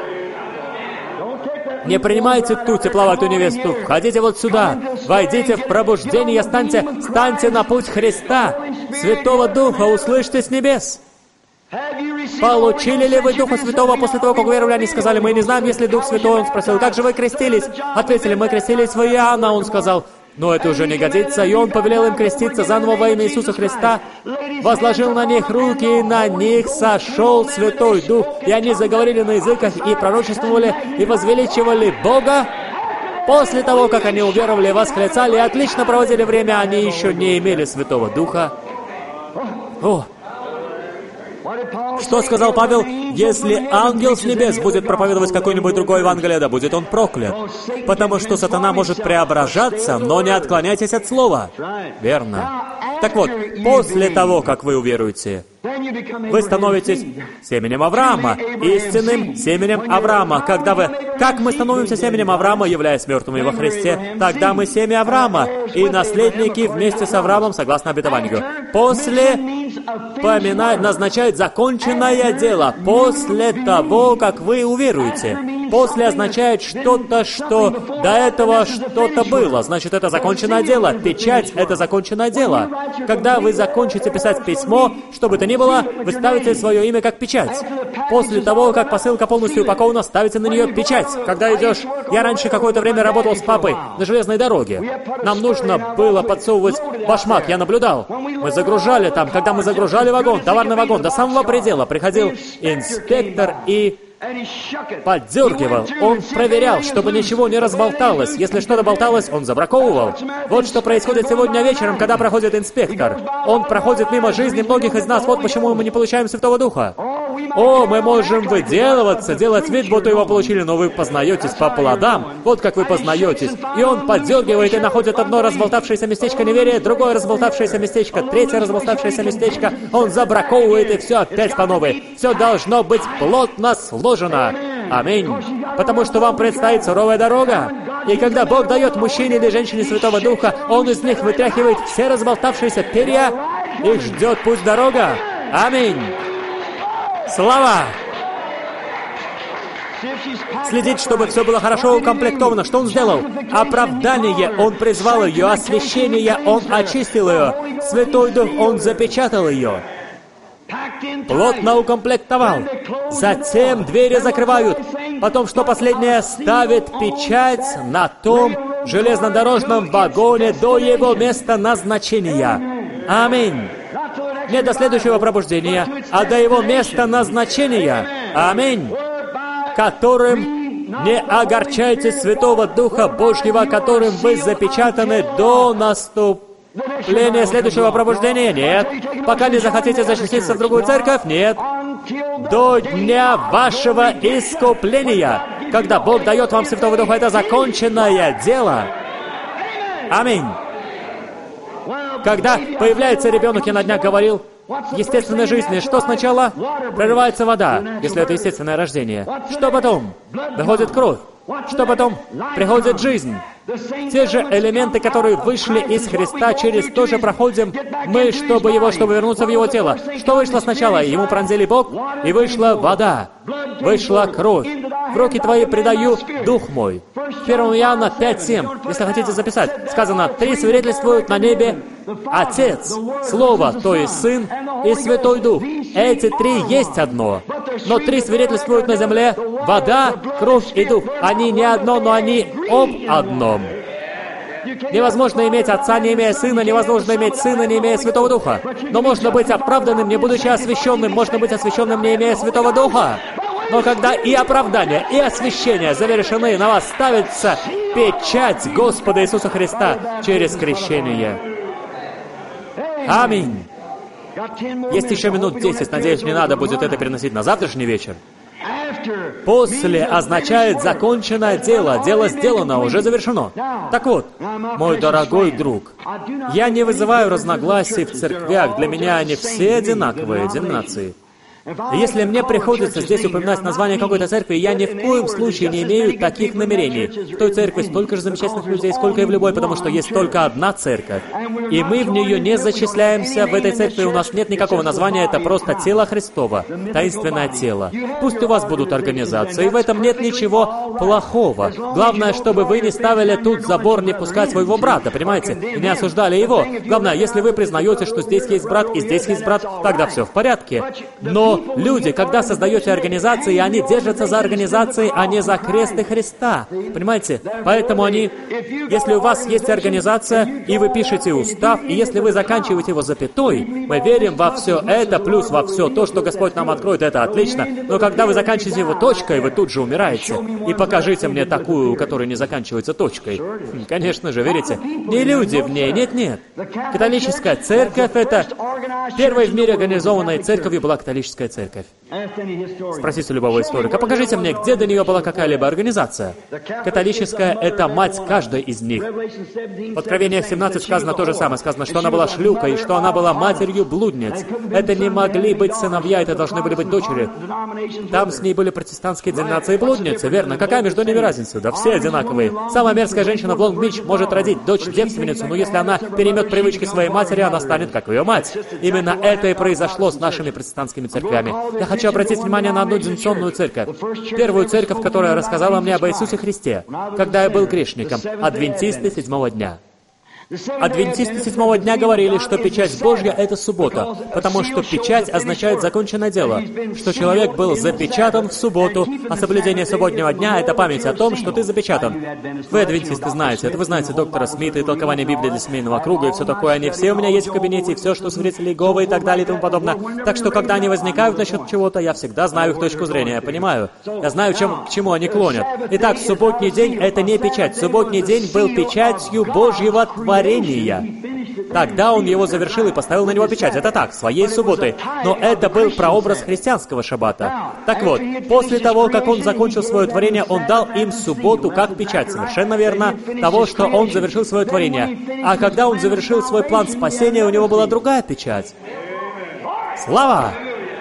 S1: Не принимайте ту тепловатую невесту, входите вот сюда, войдите в пробуждение, станьте на путь Христа, Святого Духа, услышьте с небес. Получили ли вы Духа Святого после того, как уверовали? Они сказали, мы не знаем, есть ли Дух Святой. Он спросил, как же вы крестились? Ответили, мы крестились во Иоанна. Он сказал, но это уже не годится. И он повелел им креститься заново во имя Иисуса Христа, возложил на них руки, и на них сошел Святой Дух. И они заговорили на языках, и пророчествовали, и возвеличивали Бога. После того, как они уверовали, восклицали, и отлично проводили время, они еще не имели Святого Духа. О! Что сказал Павел? Если ангел с небес будет проповедовать какой-нибудь другой Евангелие, да будет он проклят. Потому что сатана может преображаться, но не отклоняйтесь от слова. Верно. Так вот, после того, как вы уверуете, вы становитесь семенем Авраама, истинным семенем Авраама. Как мы становимся семенем Авраама, являясь мертвыми во Христе, тогда мы семя Авраама и наследники вместе с Авраамом, согласно обетованию. После назначает законченное дело, после того, как вы уверуете. После означает что-то, что до этого что-то было. Значит, это законченное дело. Печать — это законченное дело. Когда вы закончите писать письмо, что бы то ни было, вы ставите свое имя как печать. После того, как посылка полностью упакована, ставите на нее печать. Когда идешь... Я раньше какое-то время работал с папой на железной дороге. Нам нужно было подсовывать башмак, я наблюдал. Мы загружали там, когда мы загружали вагон, товарный вагон, до самого предела, приходил инспектор и поддергивал. Он проверял, чтобы ничего не разболталось. Если что-то болталось, он забраковывал. Вот что происходит сегодня вечером, когда проходит инспектор. Он проходит мимо жизни многих из нас. Вот почему мы не получаем Святого Духа. О, мы можем выделываться, делать вид, будто его получили, но вы познаетесь по плодам. Вот как вы познаетесь. И он поддергивает и находит одно разболтавшееся местечко неверия, другое разболтавшееся местечко, третье разболтавшееся местечко. Он забраковывает, и все опять по новой. Все должно быть плотно сложено. Аминь. Потому что вам предстоит суровая дорога. И когда Бог дает мужчине или женщине Святого Духа, Он из них вытряхивает все разболтавшиеся перья. Их ждет путь дорога. Аминь. Слава! Следить, чтобы все было хорошо укомплектовано. Что он сделал? Оправдание. Он призвал ее. Освящение. Он очистил ее. Святой Дух. Он запечатал ее. Плотно укомплектовал. Затем двери закрывают. Потом, что последнее? Ставит печать на том железнодорожном вагоне до его места назначения. Аминь. Не до следующего пробуждения, а до его места назначения. Аминь. Которым не огорчайте Святого Духа Божьего, которым вы запечатаны до наступления следующего пробуждения? Нет. Пока не захотите зачаститься в другую церковь? Нет. До дня вашего искупления, когда Бог дает вам Святого Духа, это законченное дело. Аминь. Когда появляется ребенок, я на днях говорил, естественной жизни, что сначала? Прерывается вода, если это естественное рождение. Что потом? Доходит кровь. Что потом? Приходит жизнь. Те же элементы, которые вышли из Христа, через то же проходим мы, чтобы вернуться в Его тело. Что вышло сначала? Ему пронзили Бог, и вышла вода. Вышла кровь. В руки твои предаю Дух мой. 1 Иоанна 5:7, если хотите записать, сказано, 3 свидетельствуют на небе: Отец, Слово, то есть Сын и Святой Дух. Эти 3 есть одно. Но 3 свидетельствуют на земле: вода, кровь и Дух. Они не одно, но они об одном. Невозможно иметь Отца, не имея Сына, невозможно иметь Сына, не имея Святого Духа. Но можно быть оправданным, не будучи освященным, можно быть освященным, не имея Святого Духа. Но когда и оправдание, и освящение завершены, на вас ставится печать Господа Иисуса Христа через крещение. Аминь. Есть еще минут 10, надеюсь, не надо будет это переносить на завтрашний вечер. После означает законченное дело. Дело сделано, уже завершено. Так вот, мой дорогой друг, я не вызываю разногласий в церквях. Для меня они все одинаковые деноминации. Если мне приходится здесь упоминать название какой-то церкви, я ни в коем случае не имею таких намерений. В той церкви столько же замечательных людей, сколько и в любой, потому что есть только одна церковь. И мы в нее не зачисляемся. В этой церкви у нас нет никакого названия, это просто тело Христово, таинственное тело. Пусть у вас будут организации, в этом нет ничего плохого. Главное, чтобы вы не ставили тут забор, не пускать своего брата, понимаете? И не осуждали его. Главное, если вы признаете, что здесь есть брат и здесь есть брат, тогда все в порядке. Но люди, когда создаете организации, они держатся за организации, а не за кресты Христа. Понимаете? Поэтому если у вас есть организация, и вы пишете устав, и если вы заканчиваете его запятой, мы верим во все это, плюс во все то, что Господь нам откроет, это отлично. Но когда вы заканчиваете его точкой, вы тут же умираете. И покажите мне такую, у которой не заканчивается точкой. Конечно же, верите? Не люди в ней, нет. Католическая церковь — это первой в мире организованной церковью была католическая церковь. Спросите любого историка, покажите мне, где до нее была какая-либо организация. Католическая — это мать каждой из них. В Откровениях 17 сказано то же самое. Сказано, что она была шлюхой, и что она была матерью блудниц. Это не могли быть сыновья, это должны были быть дочери. Там с ней были протестантские деноминации и блудницы, верно? Какая между ними разница? Да все одинаковые. Самая мерзкая женщина в Лонг-Бич может родить дочь-девственницу, но если она переймет привычки своей матери, она станет как ее мать. Именно это и произошло с нашими протестантскими церквями. Я хочу обратить внимание на одну деноминационную церковь. Первую церковь, которая рассказала мне об Иисусе Христе, когда я был грешником, адвентисты 7-го дня. Адвентисты седьмого дня говорили, что печать Божья — это суббота, потому что печать означает законченное дело, что человек был запечатан в субботу, а соблюдение субботнего дня — это память о том, что ты запечатан. Вы, адвентисты, знаете это. Вы знаете доктора Смита и толкование Библии для семейного круга и все такое. Они все у меня есть в кабинете, и все, что свидетели Иеговы и так далее и тому подобное. Так что, когда они возникают насчет чего-то, я всегда знаю их точку зрения, я понимаю. Я знаю, к чему они клонят. Итак, субботний день — это не печать. Субботний день был печатью Божьего творения. Тогда он его завершил и поставил на него печать. Это так, своей субботой. Но это был прообраз христианского шаббата. Так вот, после того, как он закончил свое творение, он дал им субботу как печать. Совершенно верно, того, что он завершил свое творение. А когда он завершил свой план спасения, у него была другая печать. Слава!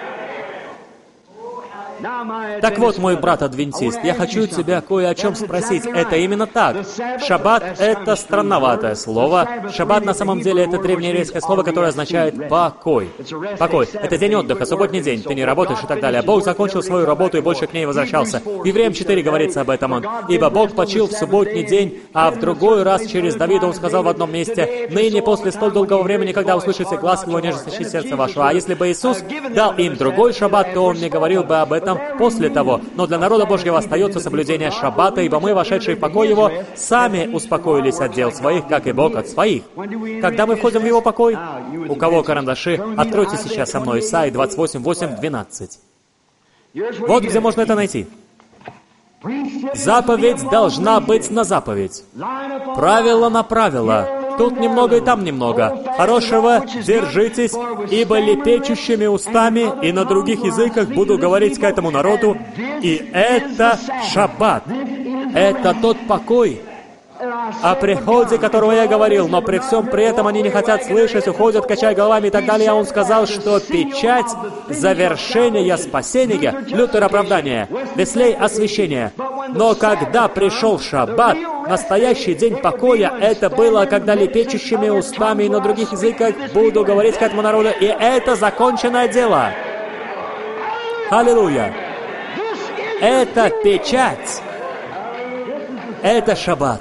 S1: Так вот, мой брат-адвентист, я хочу тебя кое о чем спросить. Это именно так. Шаббат — это странноватое слово. Шаббат на самом деле это древнееврейское слово, которое означает покой. Покой. Это день отдыха, субботний день. Ты не работаешь и так далее. Бог закончил свою работу и больше к ней возвращался. В Евреям 4 говорится об этом. Ибо Бог почил в субботний день, а в другой раз через Давида он сказал в одном месте: «Ныне после столь долгого времени, когда услышите глас его, нежности сердца вашего». А если бы Иисус дал им другой шаббат, то он не говорил бы об этом после того. Но для народа Божьего остается соблюдение шаббата, ибо мы, вошедшие в покой Его, сами успокоились от дел своих, как и Бог от своих. Когда мы входим в Его покой? У кого карандаши? Откройте сейчас со мной Исайи 28:8-12. Вот где можно это найти. Заповедь должна быть на заповедь. Правило на правило. Тут немного и там немного. Хорошего держитесь, ибо лепечущими устами и на других языках буду говорить к этому народу. И это шаббат. Это тот покой, о приходе которого я говорил, но при всем при этом они не хотят слышать, уходят, качая головами и так далее. А он сказал, что печать завершения спасения, Лютер оправдания, Веслей освящения. Но когда пришел шаббат, настоящий день покоя, это было, когда лепечущими устами и на других языках буду говорить к этому народу, и это законченное дело. Аллилуйя! Это печать. Это шаббат.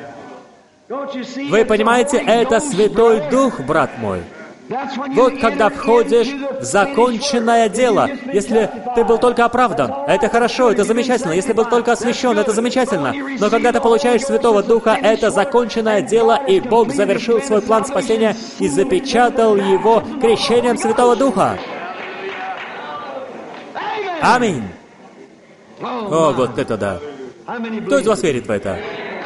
S1: Вы понимаете, это Святой Дух, брат мой. Вот когда входишь в законченное дело. Если ты был только оправдан, это хорошо, это замечательно. Если был только освящен, это замечательно. Но когда ты получаешь Святого Духа, это законченное дело, и Бог завершил свой план спасения и запечатал его крещением Святого Духа. Аминь. О, вот это да. Кто из вас верит в это?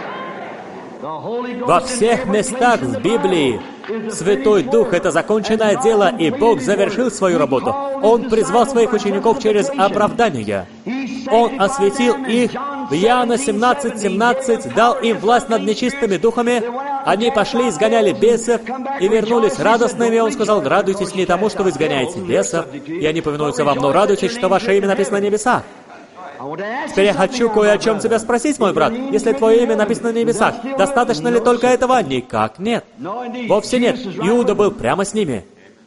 S1: Во всех местах в Библии Святой Дух — это законченное дело, и Бог завершил свою работу. Он призвал своих учеников через оправдание. Он осветил их. В Иоанна 17:17 дал им власть над нечистыми духами. Они пошли, изгоняли бесов и вернулись радостными. Он сказал: радуйтесь не тому, что вы изгоняете бесов, и они повинуются вам, но радуйтесь, что ваше имя написано на небесах. Теперь я хочу кое о чем тебя спросить, мой брат. Если твое имя написано на небесах, достаточно ли только этого? Никак нет. Вовсе нет. Иуда был прямо с ними.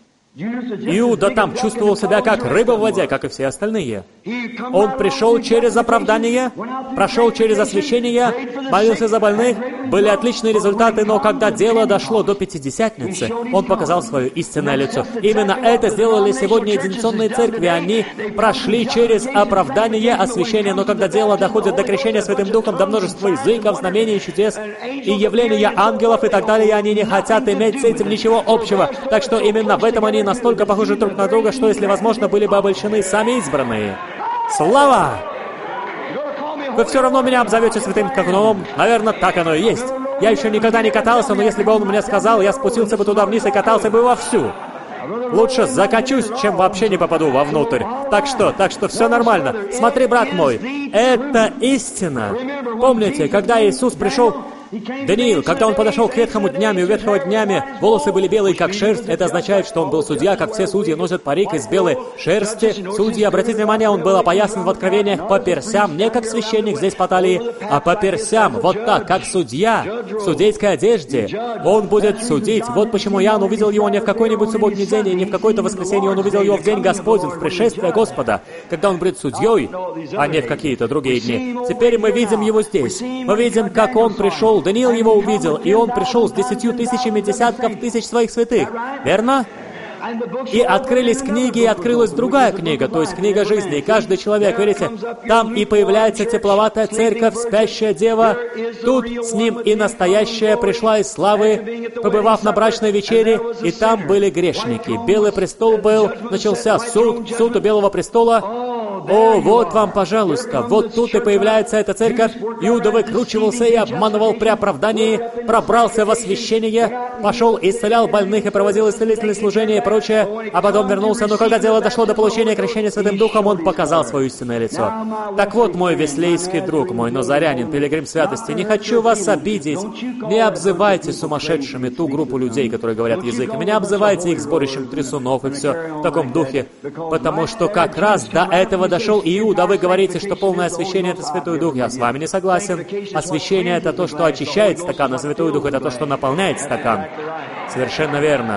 S1: Иуда там чувствовал себя как рыба в воде, как и все остальные. Он пришел через оправдание, прошел через освящение, молился за больных, были отличные результаты, но когда дело дошло до Пятидесятницы, он показал свое истинное лицо. Именно это сделали сегодня единационные церкви. Они прошли через оправдание, освящение, но когда дело доходит до крещения Святым Духом, до множества языков, знамений, чудес и явления ангелов и так далее, они не хотят иметь с этим ничего общего. Так что именно в этом они настолько похожи друг на друга, что, если возможно, были бы обольщены сами избранные. Слава! Вы все равно меня обзовете святым колдуном. Наверное, так оно и есть. Я еще никогда не катался, но если бы он мне сказал, я спустился бы туда вниз и катался бы вовсю. Лучше закачусь, чем вообще не попаду вовнутрь. Так что все нормально. Смотри, брат мой, это истина. Помните, когда Иисус пришел... Даниил, когда он подошел к ветхому днями, у ветхого днями волосы были белые, как шерсть. Это означает, что он был судья, как все судьи носят парик из белой шерсти. Судьи, обратите внимание, он был опоясан в откровениях по персям, не как священник здесь по талии, а по персям, вот так, как судья, в судейской одежде. Он будет судить. Вот почему Иоанн увидел его не в какой-нибудь субботний день, и не в какое-то воскресенье, он увидел его в день Господень, в пришествие Господа, когда он будет судьей, а не в какие-то другие дни. Теперь мы видим его здесь. Мы видим, как он пришел Даниил его увидел, и он пришел с 10 тысячами десятков тысяч своих святых. Верно? И открылись книги, и открылась другая книга, то есть книга жизни. И каждый человек, видите, там и появляется тепловатая церковь, спящая дева. Тут с ним и настоящая пришла из славы, побывав на брачной вечере, и там были грешники. Белый престол был, начался суд у Белого престола. О, вот вам, пожалуйста, вот тут и появляется эта церковь. Иуда выкручивался и обманывал при оправдании, пробрался в освящение, пошел, исцелял больных и проводил исцелительные служения и прочее, а потом вернулся. Но когда дело дошло до получения крещения Святым Духом, он показал свое истинное лицо. Так вот, мой веслейский друг, мой назарянин, пилигрим святости, не хочу вас обидеть. Не обзывайте сумасшедшими ту группу людей, которые говорят языками. Не обзывайте их сборищем трясунов и все в таком духе, потому что как раз до этого дошел Иуда. Вы говорите, что полное освящение — это Святой Дух. Я с вами не согласен. Освящение — это то, что очищает стакан, а Святой Дух — это то, что наполняет стакан. Совершенно верно.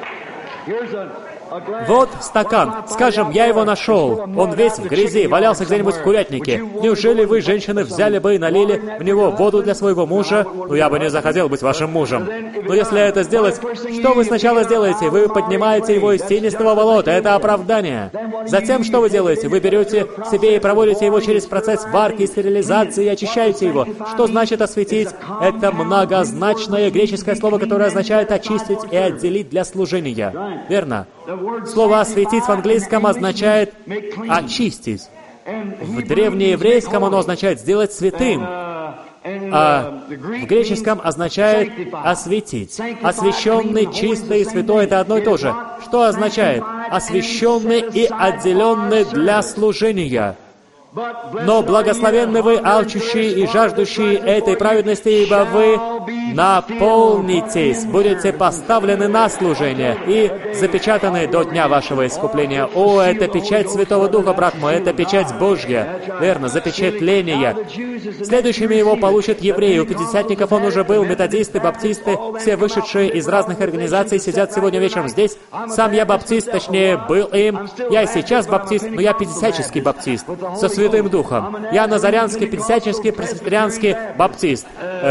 S1: Вот стакан. Скажем, я его нашел. Он весь в грязи, валялся где-нибудь в курятнике. Неужели вы, женщины, взяли бы и налили в него воду для своего мужа? Ну, я бы не захотел быть вашим мужем. Но если это сделать, что вы сначала сделаете? Вы поднимаете его из тенистого болота. Это оправдание. Затем что вы делаете? Вы берете себе и проводите его через процесс варки, стерилизации и очищаете его. Что значит осветить? Это многозначное греческое слово, которое означает очистить и отделить для служения. Верно? Слово «осветить» в английском означает «очистить». В древнееврейском оно означает «сделать святым», а в греческом означает «осветить». Освященный, чистый и святой — это одно и то же. Что означает? Освященный и отделенный для служения. Но благословенны вы, алчущие и жаждущие этой праведности, ибо вы наполнитесь, будете поставлены на служение и запечатаны до дня вашего искупления. О, это печать Святого Духа, брат мой, это печать Божья. Верно, запечатление. Следующими его получат евреи. У пятидесятников он уже был, методисты, баптисты, все вышедшие из разных организаций сидят сегодня вечером здесь. Сам я баптист, точнее, был им. Я и сейчас баптист, но я пятидесяческий баптист, со Святым Духом. Я назарянский, пятидесятнический, пресвитерианский баптист.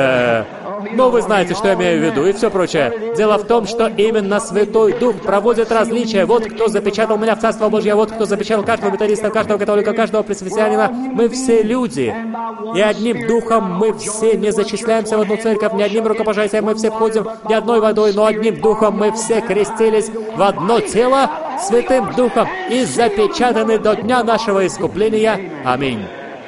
S1: Ну, вы знаете, что я имею в виду, и все прочее. Дело в том, что именно Святой Дух проводит различия. Вот кто запечатал меня в Царство Божье, вот кто запечатал каждого методиста, каждого католика, каждого пресвитерианина. Мы все люди. И одним духом мы все не зачисляемся в одну церковь, ни одним рукопожатием мы все входим, ни одной водой, но одним духом мы все крестились в одно тело Святым Духом и запечатаны до дня нашего искупления. Аминь.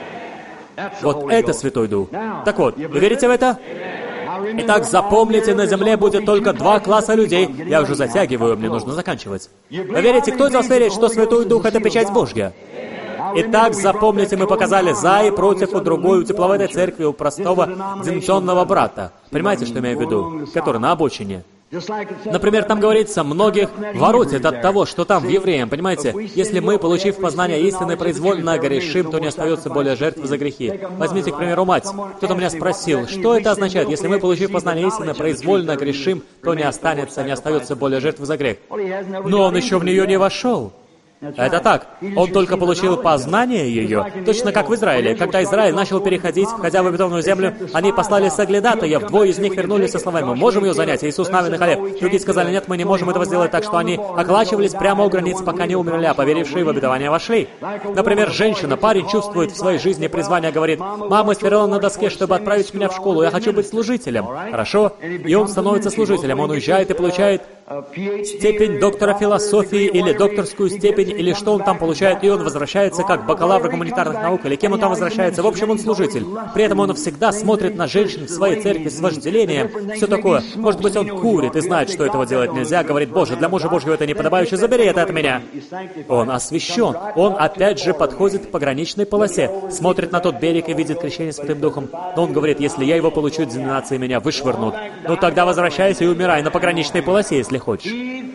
S1: Вот это Святой Дух. Так вот, вы верите в это? Итак, запомните, на земле будет только два класса людей. Я уже затягиваю, мне нужно заканчивать. Вы верите, кто из вас верит, что Святой Дух — это печать Божья? Итак, запомните, мы показали за и против у другой, у тепловой церкви, у простого деноминационного брата. Понимаете, что я имею в виду? Который на обочине. Например, там говорится, многих воротит от того, что там в евреям, понимаете? Если мы, получив познание истины, произвольно грешим, то не остается более жертв за грехи. Возьмите, к примеру, мать. Кто-то меня спросил, что это означает? Если мы, получив познание истины, произвольно грешим, то не остается более жертв за грех. Но он еще в нее не вошел. Это так. Он только получил познание ее, точно как в Израиле. Когда Израиль начал переходить, входя в обетованную землю, они послали соглядатаев. Двое из них вернулись со словами: «Мы можем ее занять, Иисус Навин и Халев». Другие сказали: «Нет, мы не можем этого сделать», так что они околачивались прямо у границ, пока не умерли, а поверившие в обетование вошли. Например, женщина, парень чувствует в своей жизни призвание, говорит: «Мама стерла на доске, чтобы отправить меня в школу, я хочу быть служителем». Хорошо? И он становится служителем, он уезжает и получает степень доктора философии или докторскую степень, или что он там получает, и он возвращается как бакалавр гуманитарных наук, или кем он там возвращается. В общем, он служитель. При этом он всегда смотрит на женщин в своей церкви с вожделением, все такое. Может быть, он курит и знает, что этого делать нельзя, говорит: «Боже, для мужа Божьего это неподобающе, забери это от меня». Он освящен. Он опять же подходит к пограничной полосе, смотрит на тот берег и видит крещение Святым Духом. Но он говорит: «Если я его получу, деноминации меня вышвырнут». Ну тогда возвращайся и умирай на пограничной полосе, если хочешь.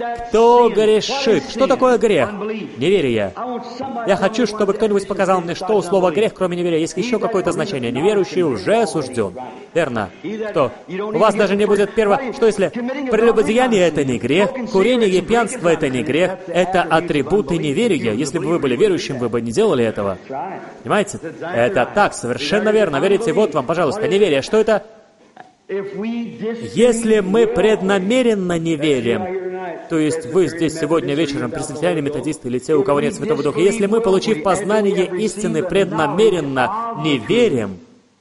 S1: Кто грешит? Что такое грех? Неверие. Я хочу, чтобы кто-нибудь показал мне, что у слова «грех», кроме неверия, есть еще какое-то значение. Неверующий уже осужден. Верно? Кто? У вас даже не будет первого... Что если прелюбодеяние — это не грех, курение и пьянство — это не грех, это атрибуты неверия. Если бы вы были верующим, вы бы не делали этого. Понимаете? Это так, совершенно верно. Верите? Вот вам, пожалуйста, неверие. Что это? Если мы преднамеренно не верим, то есть вы здесь сегодня вечером, пресвитериане, методисты или те, у кого нет Святого Духа, если мы, получив познание истины, преднамеренно не верим,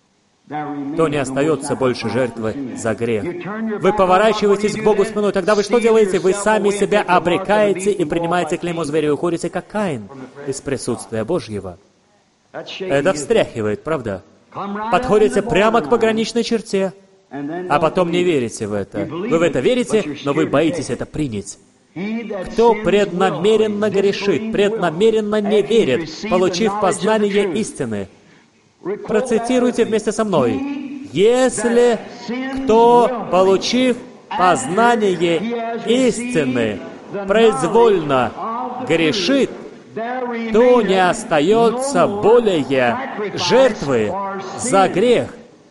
S1: то не остается больше жертвы за грех. Вы поворачиваетесь к Богу спиной, тогда вы что делаете? Вы сами себя обрекаете и принимаете клеймо зверя, и уходите как Каин из присутствия Божьего. Это встряхивает, правда? Подходите прямо к пограничной черте, а потом не верите в это. Вы в это верите, но вы боитесь это принять. Кто преднамеренно грешит, преднамеренно не верит, получив познание истины, процитируйте вместе со мной. Если кто, получив познание истины, произвольно грешит, то не остается более жертвы за грех,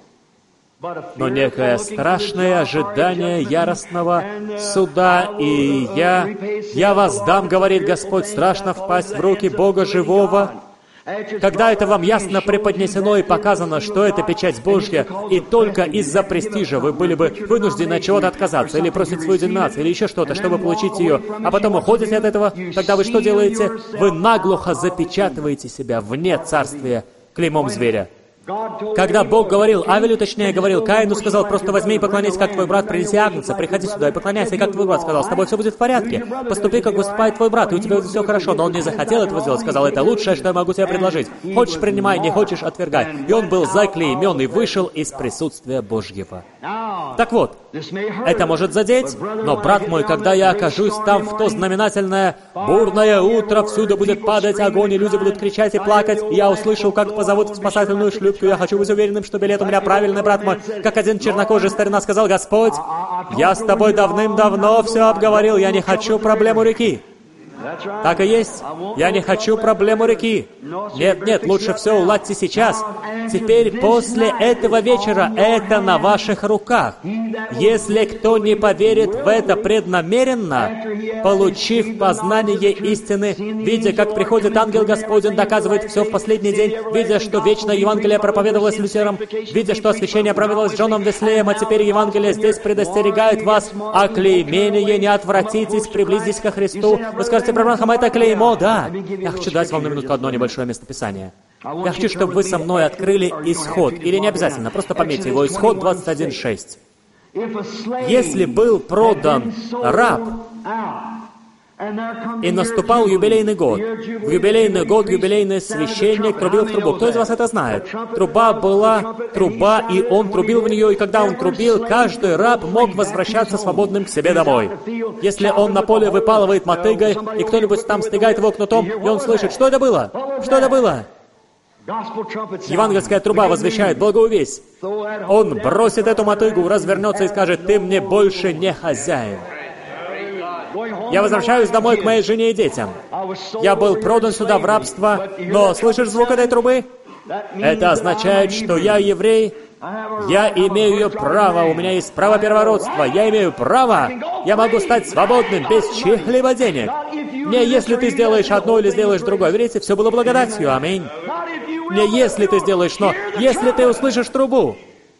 S1: но некое страшное ожидание яростного суда, и я воздам, говорит Господь, страшно впасть в руки Бога живого. Когда это вам ясно преподнесено и показано, что это печать Божья, и только из-за престижа вы были бы вынуждены от чего-то отказаться, или бросить свою деноминацию, или еще что-то, чтобы получить ее, а потом уходите от этого, тогда вы что делаете? Вы наглухо запечатываете себя вне царствия клеймом зверя. Когда Бог говорил, Авелю, точнее, говорил, Каину сказал, просто возьми и поклонись, как твой брат, принеси агнца, приходи сюда и поклоняйся, и как твой брат сказал, с тобой все будет в порядке, поступи, как выступает твой брат, и у тебя будет все хорошо, но он не захотел этого сделать, сказал, это лучшее, что я могу тебе предложить, хочешь, принимай, не хочешь, отвергай, и он был заклеймен и вышел из присутствия Божьего. Так вот, это может задеть, но, брат мой, когда я окажусь там в то знаменательное бурное утро, всюду будет падать огонь, и люди будут кричать и плакать, и я услышу, как позовут в спасательную шлюпку, я хочу быть уверенным, что билет у меня правильный, брат мой. Как один чернокожий старина сказал, Господь, я с тобой давным-давно все обговорил, я не хочу проблему реки. Так и есть. Я не хочу проблему реки. Нет, лучше все уладьте сейчас. Теперь, после этого вечера, это на ваших руках. Если кто не поверит в это преднамеренно, получив познание истины, видя, как приходит ангел Господень, доказывает все в последний день, видя, что вечное Евангелие проповедовалось Лютером, видя, что освящение провелось Джоном Веслеем, а теперь Евангелие здесь предостерегает вас о клеймении, не отвратитесь, приблизьтесь ко Христу. Вы скажете, брат Бранхам, это клеймо, да. Я хочу дать вам на минутку одно небольшое местописание. Я хочу, чтобы вы со мной открыли Исход, или не обязательно, просто пометьте его, Исход 21:6. Если был продан раб, и наступал юбилейный год. В юбилейный год юбилейный священник трубил в трубу. Кто из вас это знает? Труба была труба, и он трубил в нее, и когда он трубил, каждый раб мог возвращаться свободным к себе домой. Если он на поле выпалывает мотыгой, и кто-нибудь там стегает его кнутом, и он слышит, что это было? Что это было? Евангельская труба возвещает благовесть. Он бросит эту мотыгу, развернется и скажет, «Ты мне больше не хозяин. Я возвращаюсь домой к моей жене и детям. Я был продан сюда в рабство, но слышишь звук этой трубы? Это означает, что я еврей, я имею право, у меня есть право первородства, я имею право, я могу стать свободным без чьих-либо денег. Не если ты сделаешь одно или сделаешь другое. Видите, все было благодатью, аминь. Не если ты сделаешь, но если ты услышишь трубу.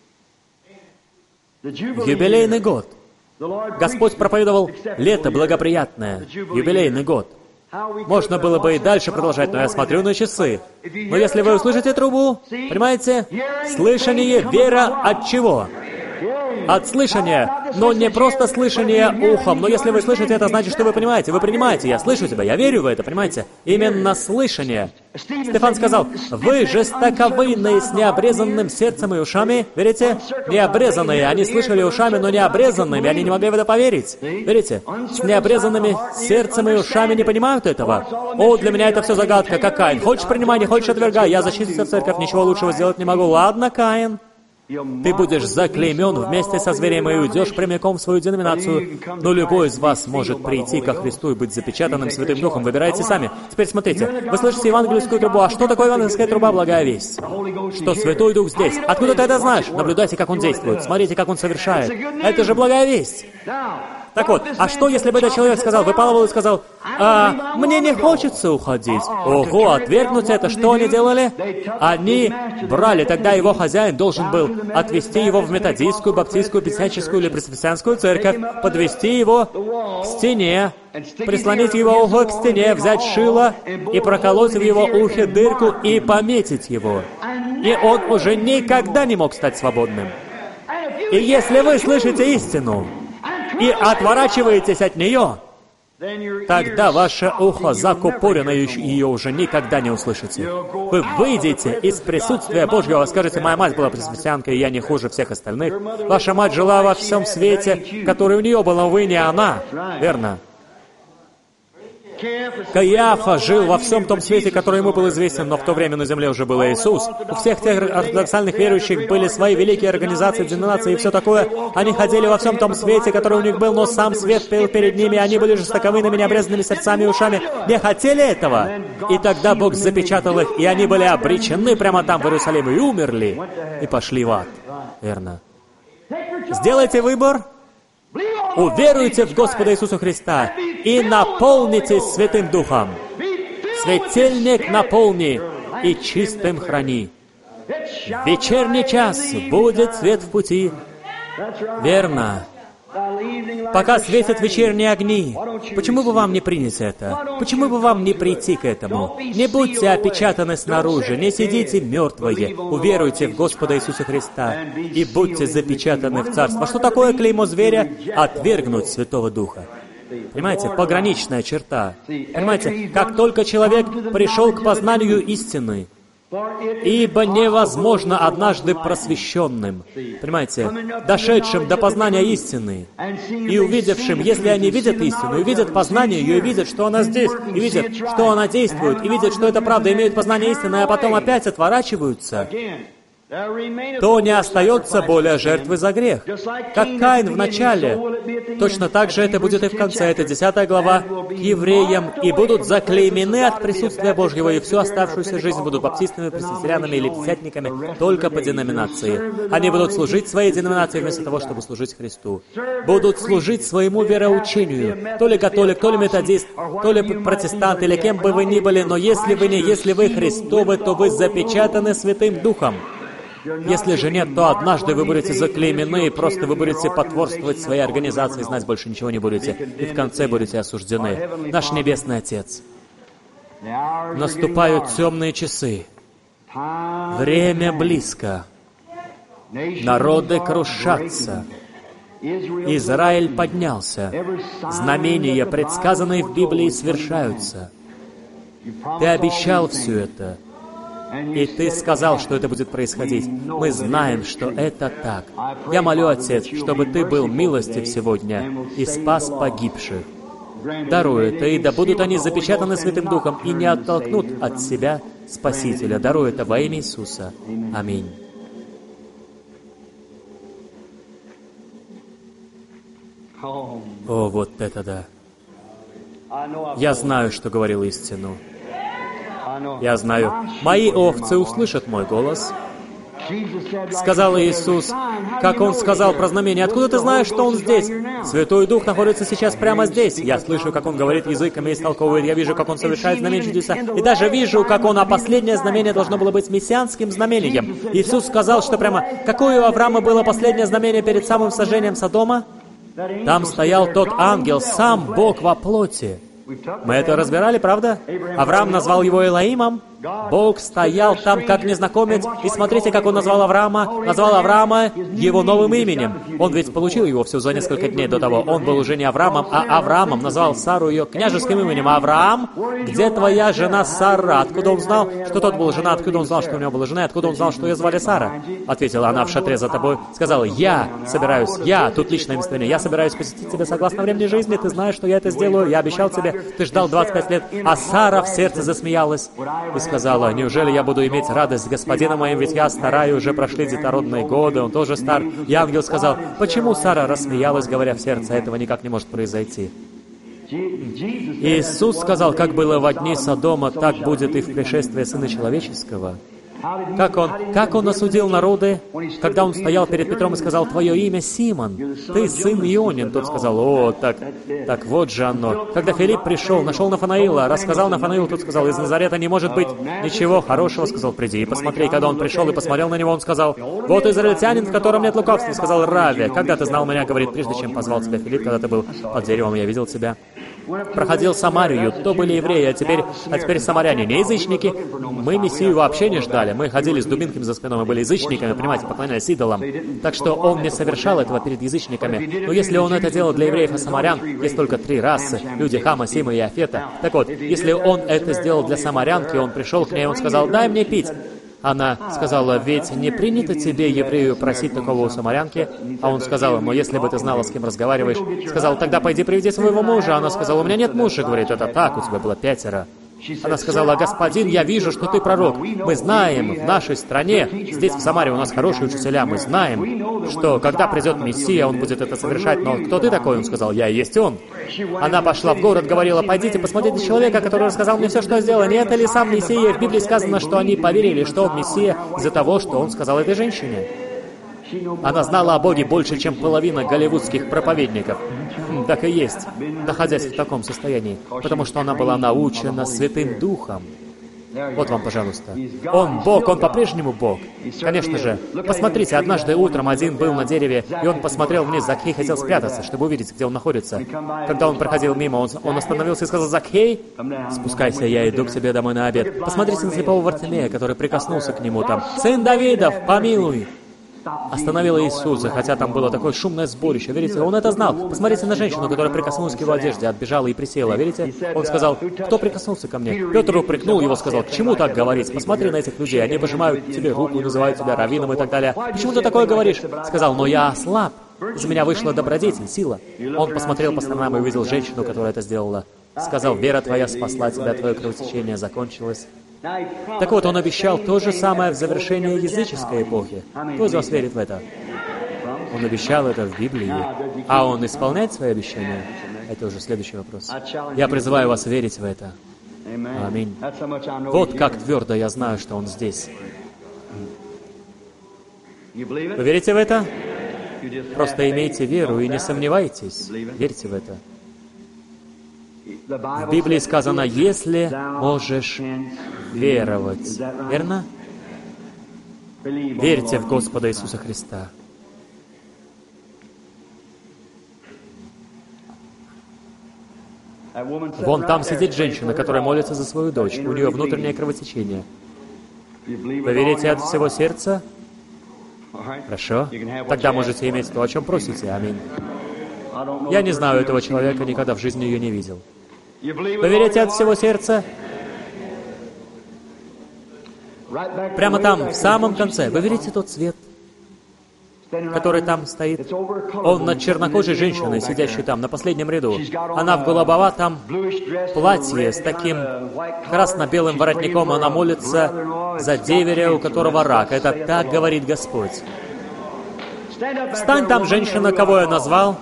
S1: Юбилейный год. Господь проповедовал лето благоприятное, юбилейный год. Можно было бы и дальше продолжать, но я смотрю на часы. Но если вы услышите трубу, понимаете, слышание, вера от чего? От слышания, но не просто слышание ухом, но если вы слышите, это значит, что вы понимаете, вы принимаете, я слышу тебя, я верю в это, понимаете? Именно слышание. Стефан сказал, вы жестоковыйные с необрезанным сердцем и ушами, верите? Необрезанные, они слышали ушами, но необрезанными, они не могли в это поверить, верите? С необрезанными сердцем и ушами не понимают этого. О, для меня это все загадка, как Каин. Хочешь принимай, не хочешь отвергай, я защититься в церковь, ничего лучшего сделать не могу. Ладно, Каин. Ты будешь заклеймен вместе со зверем и уйдешь прямиком в свою деноминацию. Но любой из вас может прийти ко Христу и быть запечатанным Святым Духом. Выбирайте сами. Теперь смотрите. Вы слышите евангельскую трубу. А что такое евангельская труба? Благая весть. Что Святой Дух здесь. Откуда ты это знаешь? Наблюдайте, как Он действует. Смотрите, как Он совершает. Это же благая весть. Так вот, а что, если бы этот человек сказал, выпалывал и сказал, мне не хочется уходить? Ого, отвергнуть это, что они делали? Они брали, тогда его хозяин должен был отвести его в методистскую, баптистскую, пятидесятническую или пресвитерианскую церковь, подвести его к стене, прислонить его ухо к стене, взять шило и проколоть в его ухе дырку и пометить его. И он уже никогда не мог стать свободным. И если вы слышите истину и отворачиваетесь от нее, тогда ваше ухо закупорено, и ее уже никогда не услышите. Вы выйдете из присутствия Божьего, скажете, моя мать была пресвитерианкой, и я не хуже всех остальных. Ваша мать жила во всем свете, который у нее был, но вы не она. Верно? Каиафа жил во всем том свете, который ему был известен, но в то время на земле уже был Иисус. У всех тех ортодоксальных верующих были свои великие организации, деноминации и все такое. Они ходили во всем том свете, который у них был, но сам свет пел перед ними, они были жестоковыйными, необрезанными сердцами и ушами. Не хотели этого. И тогда Бог запечатал их, и они были обречены прямо там, в Иерусалиме, и умерли, и пошли в ад. Верно. Сделайте выбор. Уверуйте в Господа Иисуса Христа и наполнитесь Святым Духом. Светильник наполни и чистым храни. В вечерний час будет свет в пути. Верно. Пока светят вечерние огни, почему бы вам не принять это? Почему бы вам не прийти к этому? Не будьте опечатаны снаружи, не сидите мертвые. Уверуйте в Господа Иисуса Христа и будьте запечатаны в Царство. Что такое клеймо зверя? Отвергнуть Святого Духа. Понимаете, пограничная черта. Понимаете, как только человек пришел к познанию истины, ибо невозможно однажды просвещенным, понимаете, дошедшим до познания истины и увидевшим, если они видят истину, и видят познание ее, и видят, что она здесь, и видят, что она действует, и видят, что это правда, имеют познание истины, а потом опять отворачиваются, то не остается более жертвы за грех. Как Каин в начале, точно так же это будет и в конце. Это 10 глава к евреям. «И будут заклеймены от присутствия Божьего, и всю оставшуюся жизнь будут баптистами, пресвитерианами или пятидесятниками только по деноминации. Они будут служить своей деноминации вместо того, чтобы служить Христу. Будут служить своему вероучению. То ли католик, то ли методист, то ли протестант, или кем бы вы ни были, но если вы Христовы, то вы запечатаны Святым Духом. Если же нет, то однажды вы будете заклеймены, и просто вы будете потворствовать своей организации, знать больше ничего не будете, и в конце будете осуждены. Наш Небесный Отец, наступают темные часы, время близко, народы крушатся, Израиль поднялся, знамения, предсказанные в Библии, свершаются. Ты обещал все это. И Ты сказал, что это будет происходить. Мы знаем, что это так. Я молю, Отец, чтобы Ты был милостив сегодня и спас погибших. Даруй это, и да будут они запечатаны Святым Духом и не оттолкнут от себя Спасителя. Даруй это во имя Иисуса. Аминь. О, вот это да. Я знаю, что говорил истину. Я знаю, мои овцы услышат мой голос. Сказал Иисус, как Он сказал про знамение. Откуда ты знаешь, что Он здесь? Святой Дух находится сейчас прямо здесь. Я слышу, как Он говорит языками и истолковывает. Я вижу, как Он совершает знамения чудеса. И даже вижу, как Он, а последнее знамение должно было быть мессианским знамением. Иисус сказал, что прямо, какое у Авраама было последнее знамение перед самым сожжением Содома? Там стоял тот ангел, сам Бог во плоти. Мы это разбирали, правда? Авраам назвал его Элоимом. Бог стоял там как незнакомец, и смотрите, как Он назвал Авраама его новым именем. Он ведь получил его всего за несколько дней до того. Он был уже не Авраамом, а Авраамом. Назвал Сару ее княжеским именем. Авраам, где твоя жена Сара? Откуда он знал, что тот был жена? Откуда он знал, что у него была жена? Откуда он знал, что ее звали Сара? Ответила она в шатре за тобой. Сказала, я тут личное местоимение, я собираюсь посетить тебя согласно времени жизни. Ты знаешь, что я это сделаю. Я обещал тебе. Ты ждал 25 лет. А Сара в сердце засмеялась и сказала, неужели я буду иметь радость с господином моим, ведь я стара, и уже прошли детородные годы, он тоже стар. И ангел сказал, почему Сара рассмеялась, говоря в сердце, этого никак не может произойти. Иисус сказал, как было во дни Содома, так будет и в пришествии Сына Человеческого. Как он осудил народы, когда он стоял перед Петром и сказал: «Твое имя Симон, ты сын Ионин». Тот сказал: «О, так вот же оно». Когда Филипп пришел, нашел Нафанаила, рассказал Нафанаилу, тот сказал: «Из Назарета не может быть ничего хорошего», сказал: «Приди и посмотри». Когда он пришел и посмотрел на него, он сказал: «Вот израильтянин, в котором нет лукавства», сказал: «Рави, когда ты знал меня?» Говорит: «Прежде чем позвал тебя Филипп, когда ты был под деревом, я видел тебя». Проходил Самарию, то были евреи, а теперь самаряне, не язычники. Мы Мессию вообще не ждали. Мы ходили с дубинками за спиной, мы были язычниками, понимаете, поклонялись идолам. Так что он не совершал этого перед язычниками. Но если он это делал для евреев и самарян, есть только 3 расы, люди Хама, Сима и Афета. Так вот, если он это сделал для самарянки, он пришел к ней, он сказал: «Дай мне пить». Она сказала: «Ведь не принято тебе, еврею, просить такого у самарянки». А он сказал ему: «Если бы ты знала, с кем разговариваешь». Сказал: «Тогда пойди приведи своего мужа». Она сказала: «У меня нет мужа». Говорит: «Это так, у тебя было 5». Она сказала: «Господин, я вижу, что ты пророк. Мы знаем, в нашей стране, здесь в Самаре у нас хорошие учителя, мы знаем, что когда придет Мессия, он будет это совершать. Но кто ты такой?» Он сказал: «Я и есть он». Она пошла в город, говорила: «Пойдите, посмотрите человека, который рассказал мне все, что я сделал. Не это ли сам Мессия?» В Библии сказано, что они поверили, что он Мессия из-за того, что он сказал этой женщине. Она знала о Боге больше, чем половина голливудских проповедников. Так и есть, находясь в таком состоянии, потому что она была научена Святым Духом. Вот вам, пожалуйста. Он Бог, он по-прежнему Бог. Конечно же. Посмотрите, однажды утром один был на дереве, и он посмотрел вниз. Закхей хотел спрятаться, чтобы увидеть, где он находится. Когда он проходил мимо, он остановился и сказал: «Закхей, спускайся, я иду к себе домой на обед». Посмотрите на слепого Вартимея, который прикоснулся к нему там. «Сын Давидов, помилуй!» Остановила Иисуса, хотя там было такое шумное сборище. Верите, он это знал. Посмотрите на женщину, которая прикоснулась к его одежде, отбежала и присела. Верите? Он сказал: «Кто прикоснулся ко мне?» Петр упрекнул его, сказал: «К чему так говорить? Посмотри на этих людей, они пожимают тебе руку, называют тебя раввином и так далее. Почему ты такое говоришь?» Сказал: «Но я ослаб. Из меня вышла добродетель, сила». Он посмотрел по сторонам и увидел женщину, которая это сделала. Сказал: «Вера твоя спасла тебя, твое кровотечение закончилось». Так вот, он обещал то же самое в завершении языческой эпохи. Кто из вас верит в это? Он обещал это в Библии. А он исполняет свои обещания? Это уже следующий вопрос. Я призываю вас верить в это. Аминь. Вот как твердо я знаю, что он здесь. Вы верите в это? Просто имейте веру и не сомневайтесь. Верьте в это. В Библии сказано: «Если можешь веровать». Верно? Верьте в Господа Иисуса Христа. Вон там сидит женщина, которая молится за свою дочь. У нее внутреннее кровотечение. Вы верите от всего сердца? Хорошо. Тогда можете иметь то, о чем просите. Аминь. Я не знаю этого человека, никогда в жизни ее не видел. Вы верите от всего сердца? Прямо там, в самом конце. Вы видите тот цвет, который там стоит? Он над чернокожей женщиной, сидящей там, на последнем ряду. Она в голубоватом платье с таким красно-белым воротником. Она молится за деверя, у которого рак. Это так говорит Господь. Встань там, женщина, кого я назвал.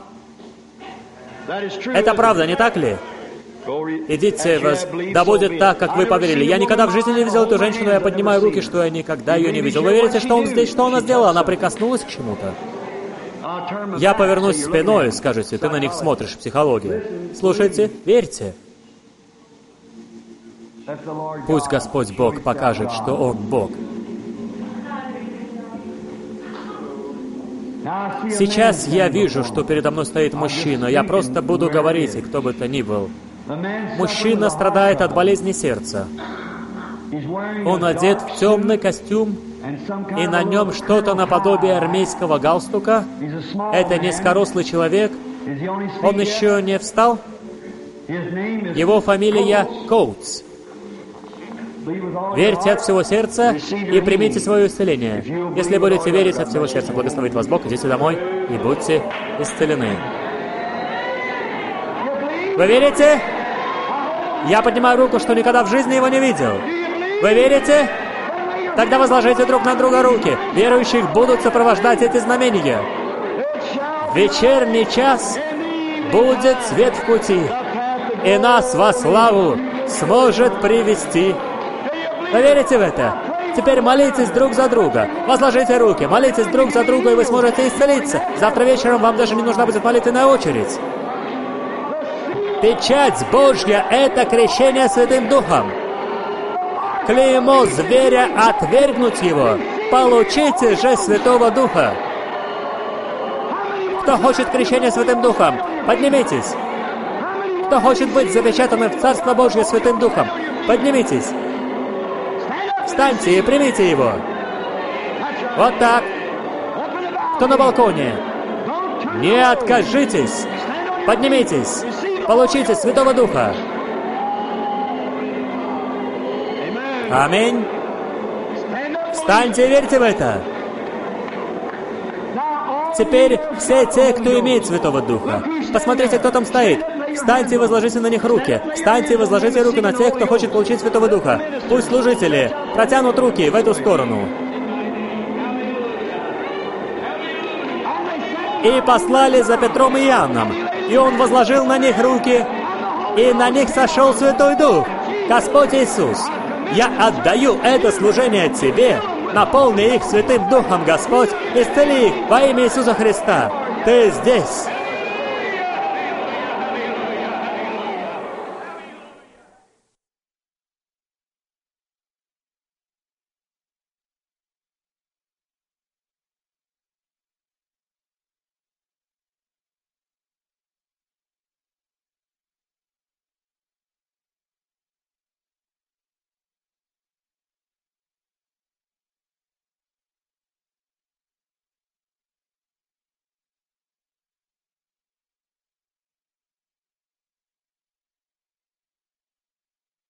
S1: Это правда, не так ли? Идите, да будет так, как вы поверили. Я никогда в жизни не видел эту женщину, я поднимаю руки, что я никогда ее не видел. Вы верите, что он здесь? Что она сделала? Она прикоснулась к чему-то? Я повернусь спиной, скажете, ты на них смотришь, психология. Слушайте, верьте. Пусть Господь Бог покажет, что Он Бог. Сейчас я вижу, что передо мной стоит мужчина. Я просто буду говорить, и кто бы то ни был. Мужчина страдает от болезни сердца. Он одет в темный костюм, и на нем что-то наподобие армейского галстука. Это низкорослый человек. Он еще не встал. Его фамилия Коутс. Верьте от всего сердца и примите свое исцеление. Если будете верить от всего сердца, благословит вас Бог, идите домой и будьте исцелены. Вы верите? Я поднимаю руку, что никогда в жизни его не видел. Вы верите? Тогда возложите друг на друга руки. Верующих будут сопровождать эти знамения. В вечерний час будет свет в пути, и нас во славу сможет привести. Вы верите в это? Теперь молитесь друг за друга. Возложите руки, молитесь друг за друга, и вы сможете исцелиться. Завтра вечером вам даже не нужна будет молитвенная очередь. Печать Божья — это крещение Святым Духом. Клеймо зверя — отвергнуть его. Получите же Святого Духа. Кто хочет крещения Святым Духом, поднимитесь. Кто хочет быть запечатанным в Царство Божье Святым Духом, поднимитесь. Встаньте и примите его. Вот так. Кто на балконе? Не откажитесь. Поднимитесь. Получите Святого Духа. Аминь. Встаньте и верьте в это. Теперь все те, кто имеет Святого Духа. Посмотрите, кто там стоит. Встаньте и возложите на них руки. Встаньте и возложите руки на тех, кто хочет получить Святого Духа. Пусть служители протянут руки в эту сторону. И послали за Петром и Иоанном. И он возложил на них руки, и на них сошел Святой Дух. Господь Иисус, я отдаю это служение Тебе. Наполни их Святым Духом, Господь, исцели их во имя Иисуса Христа. Ты здесь.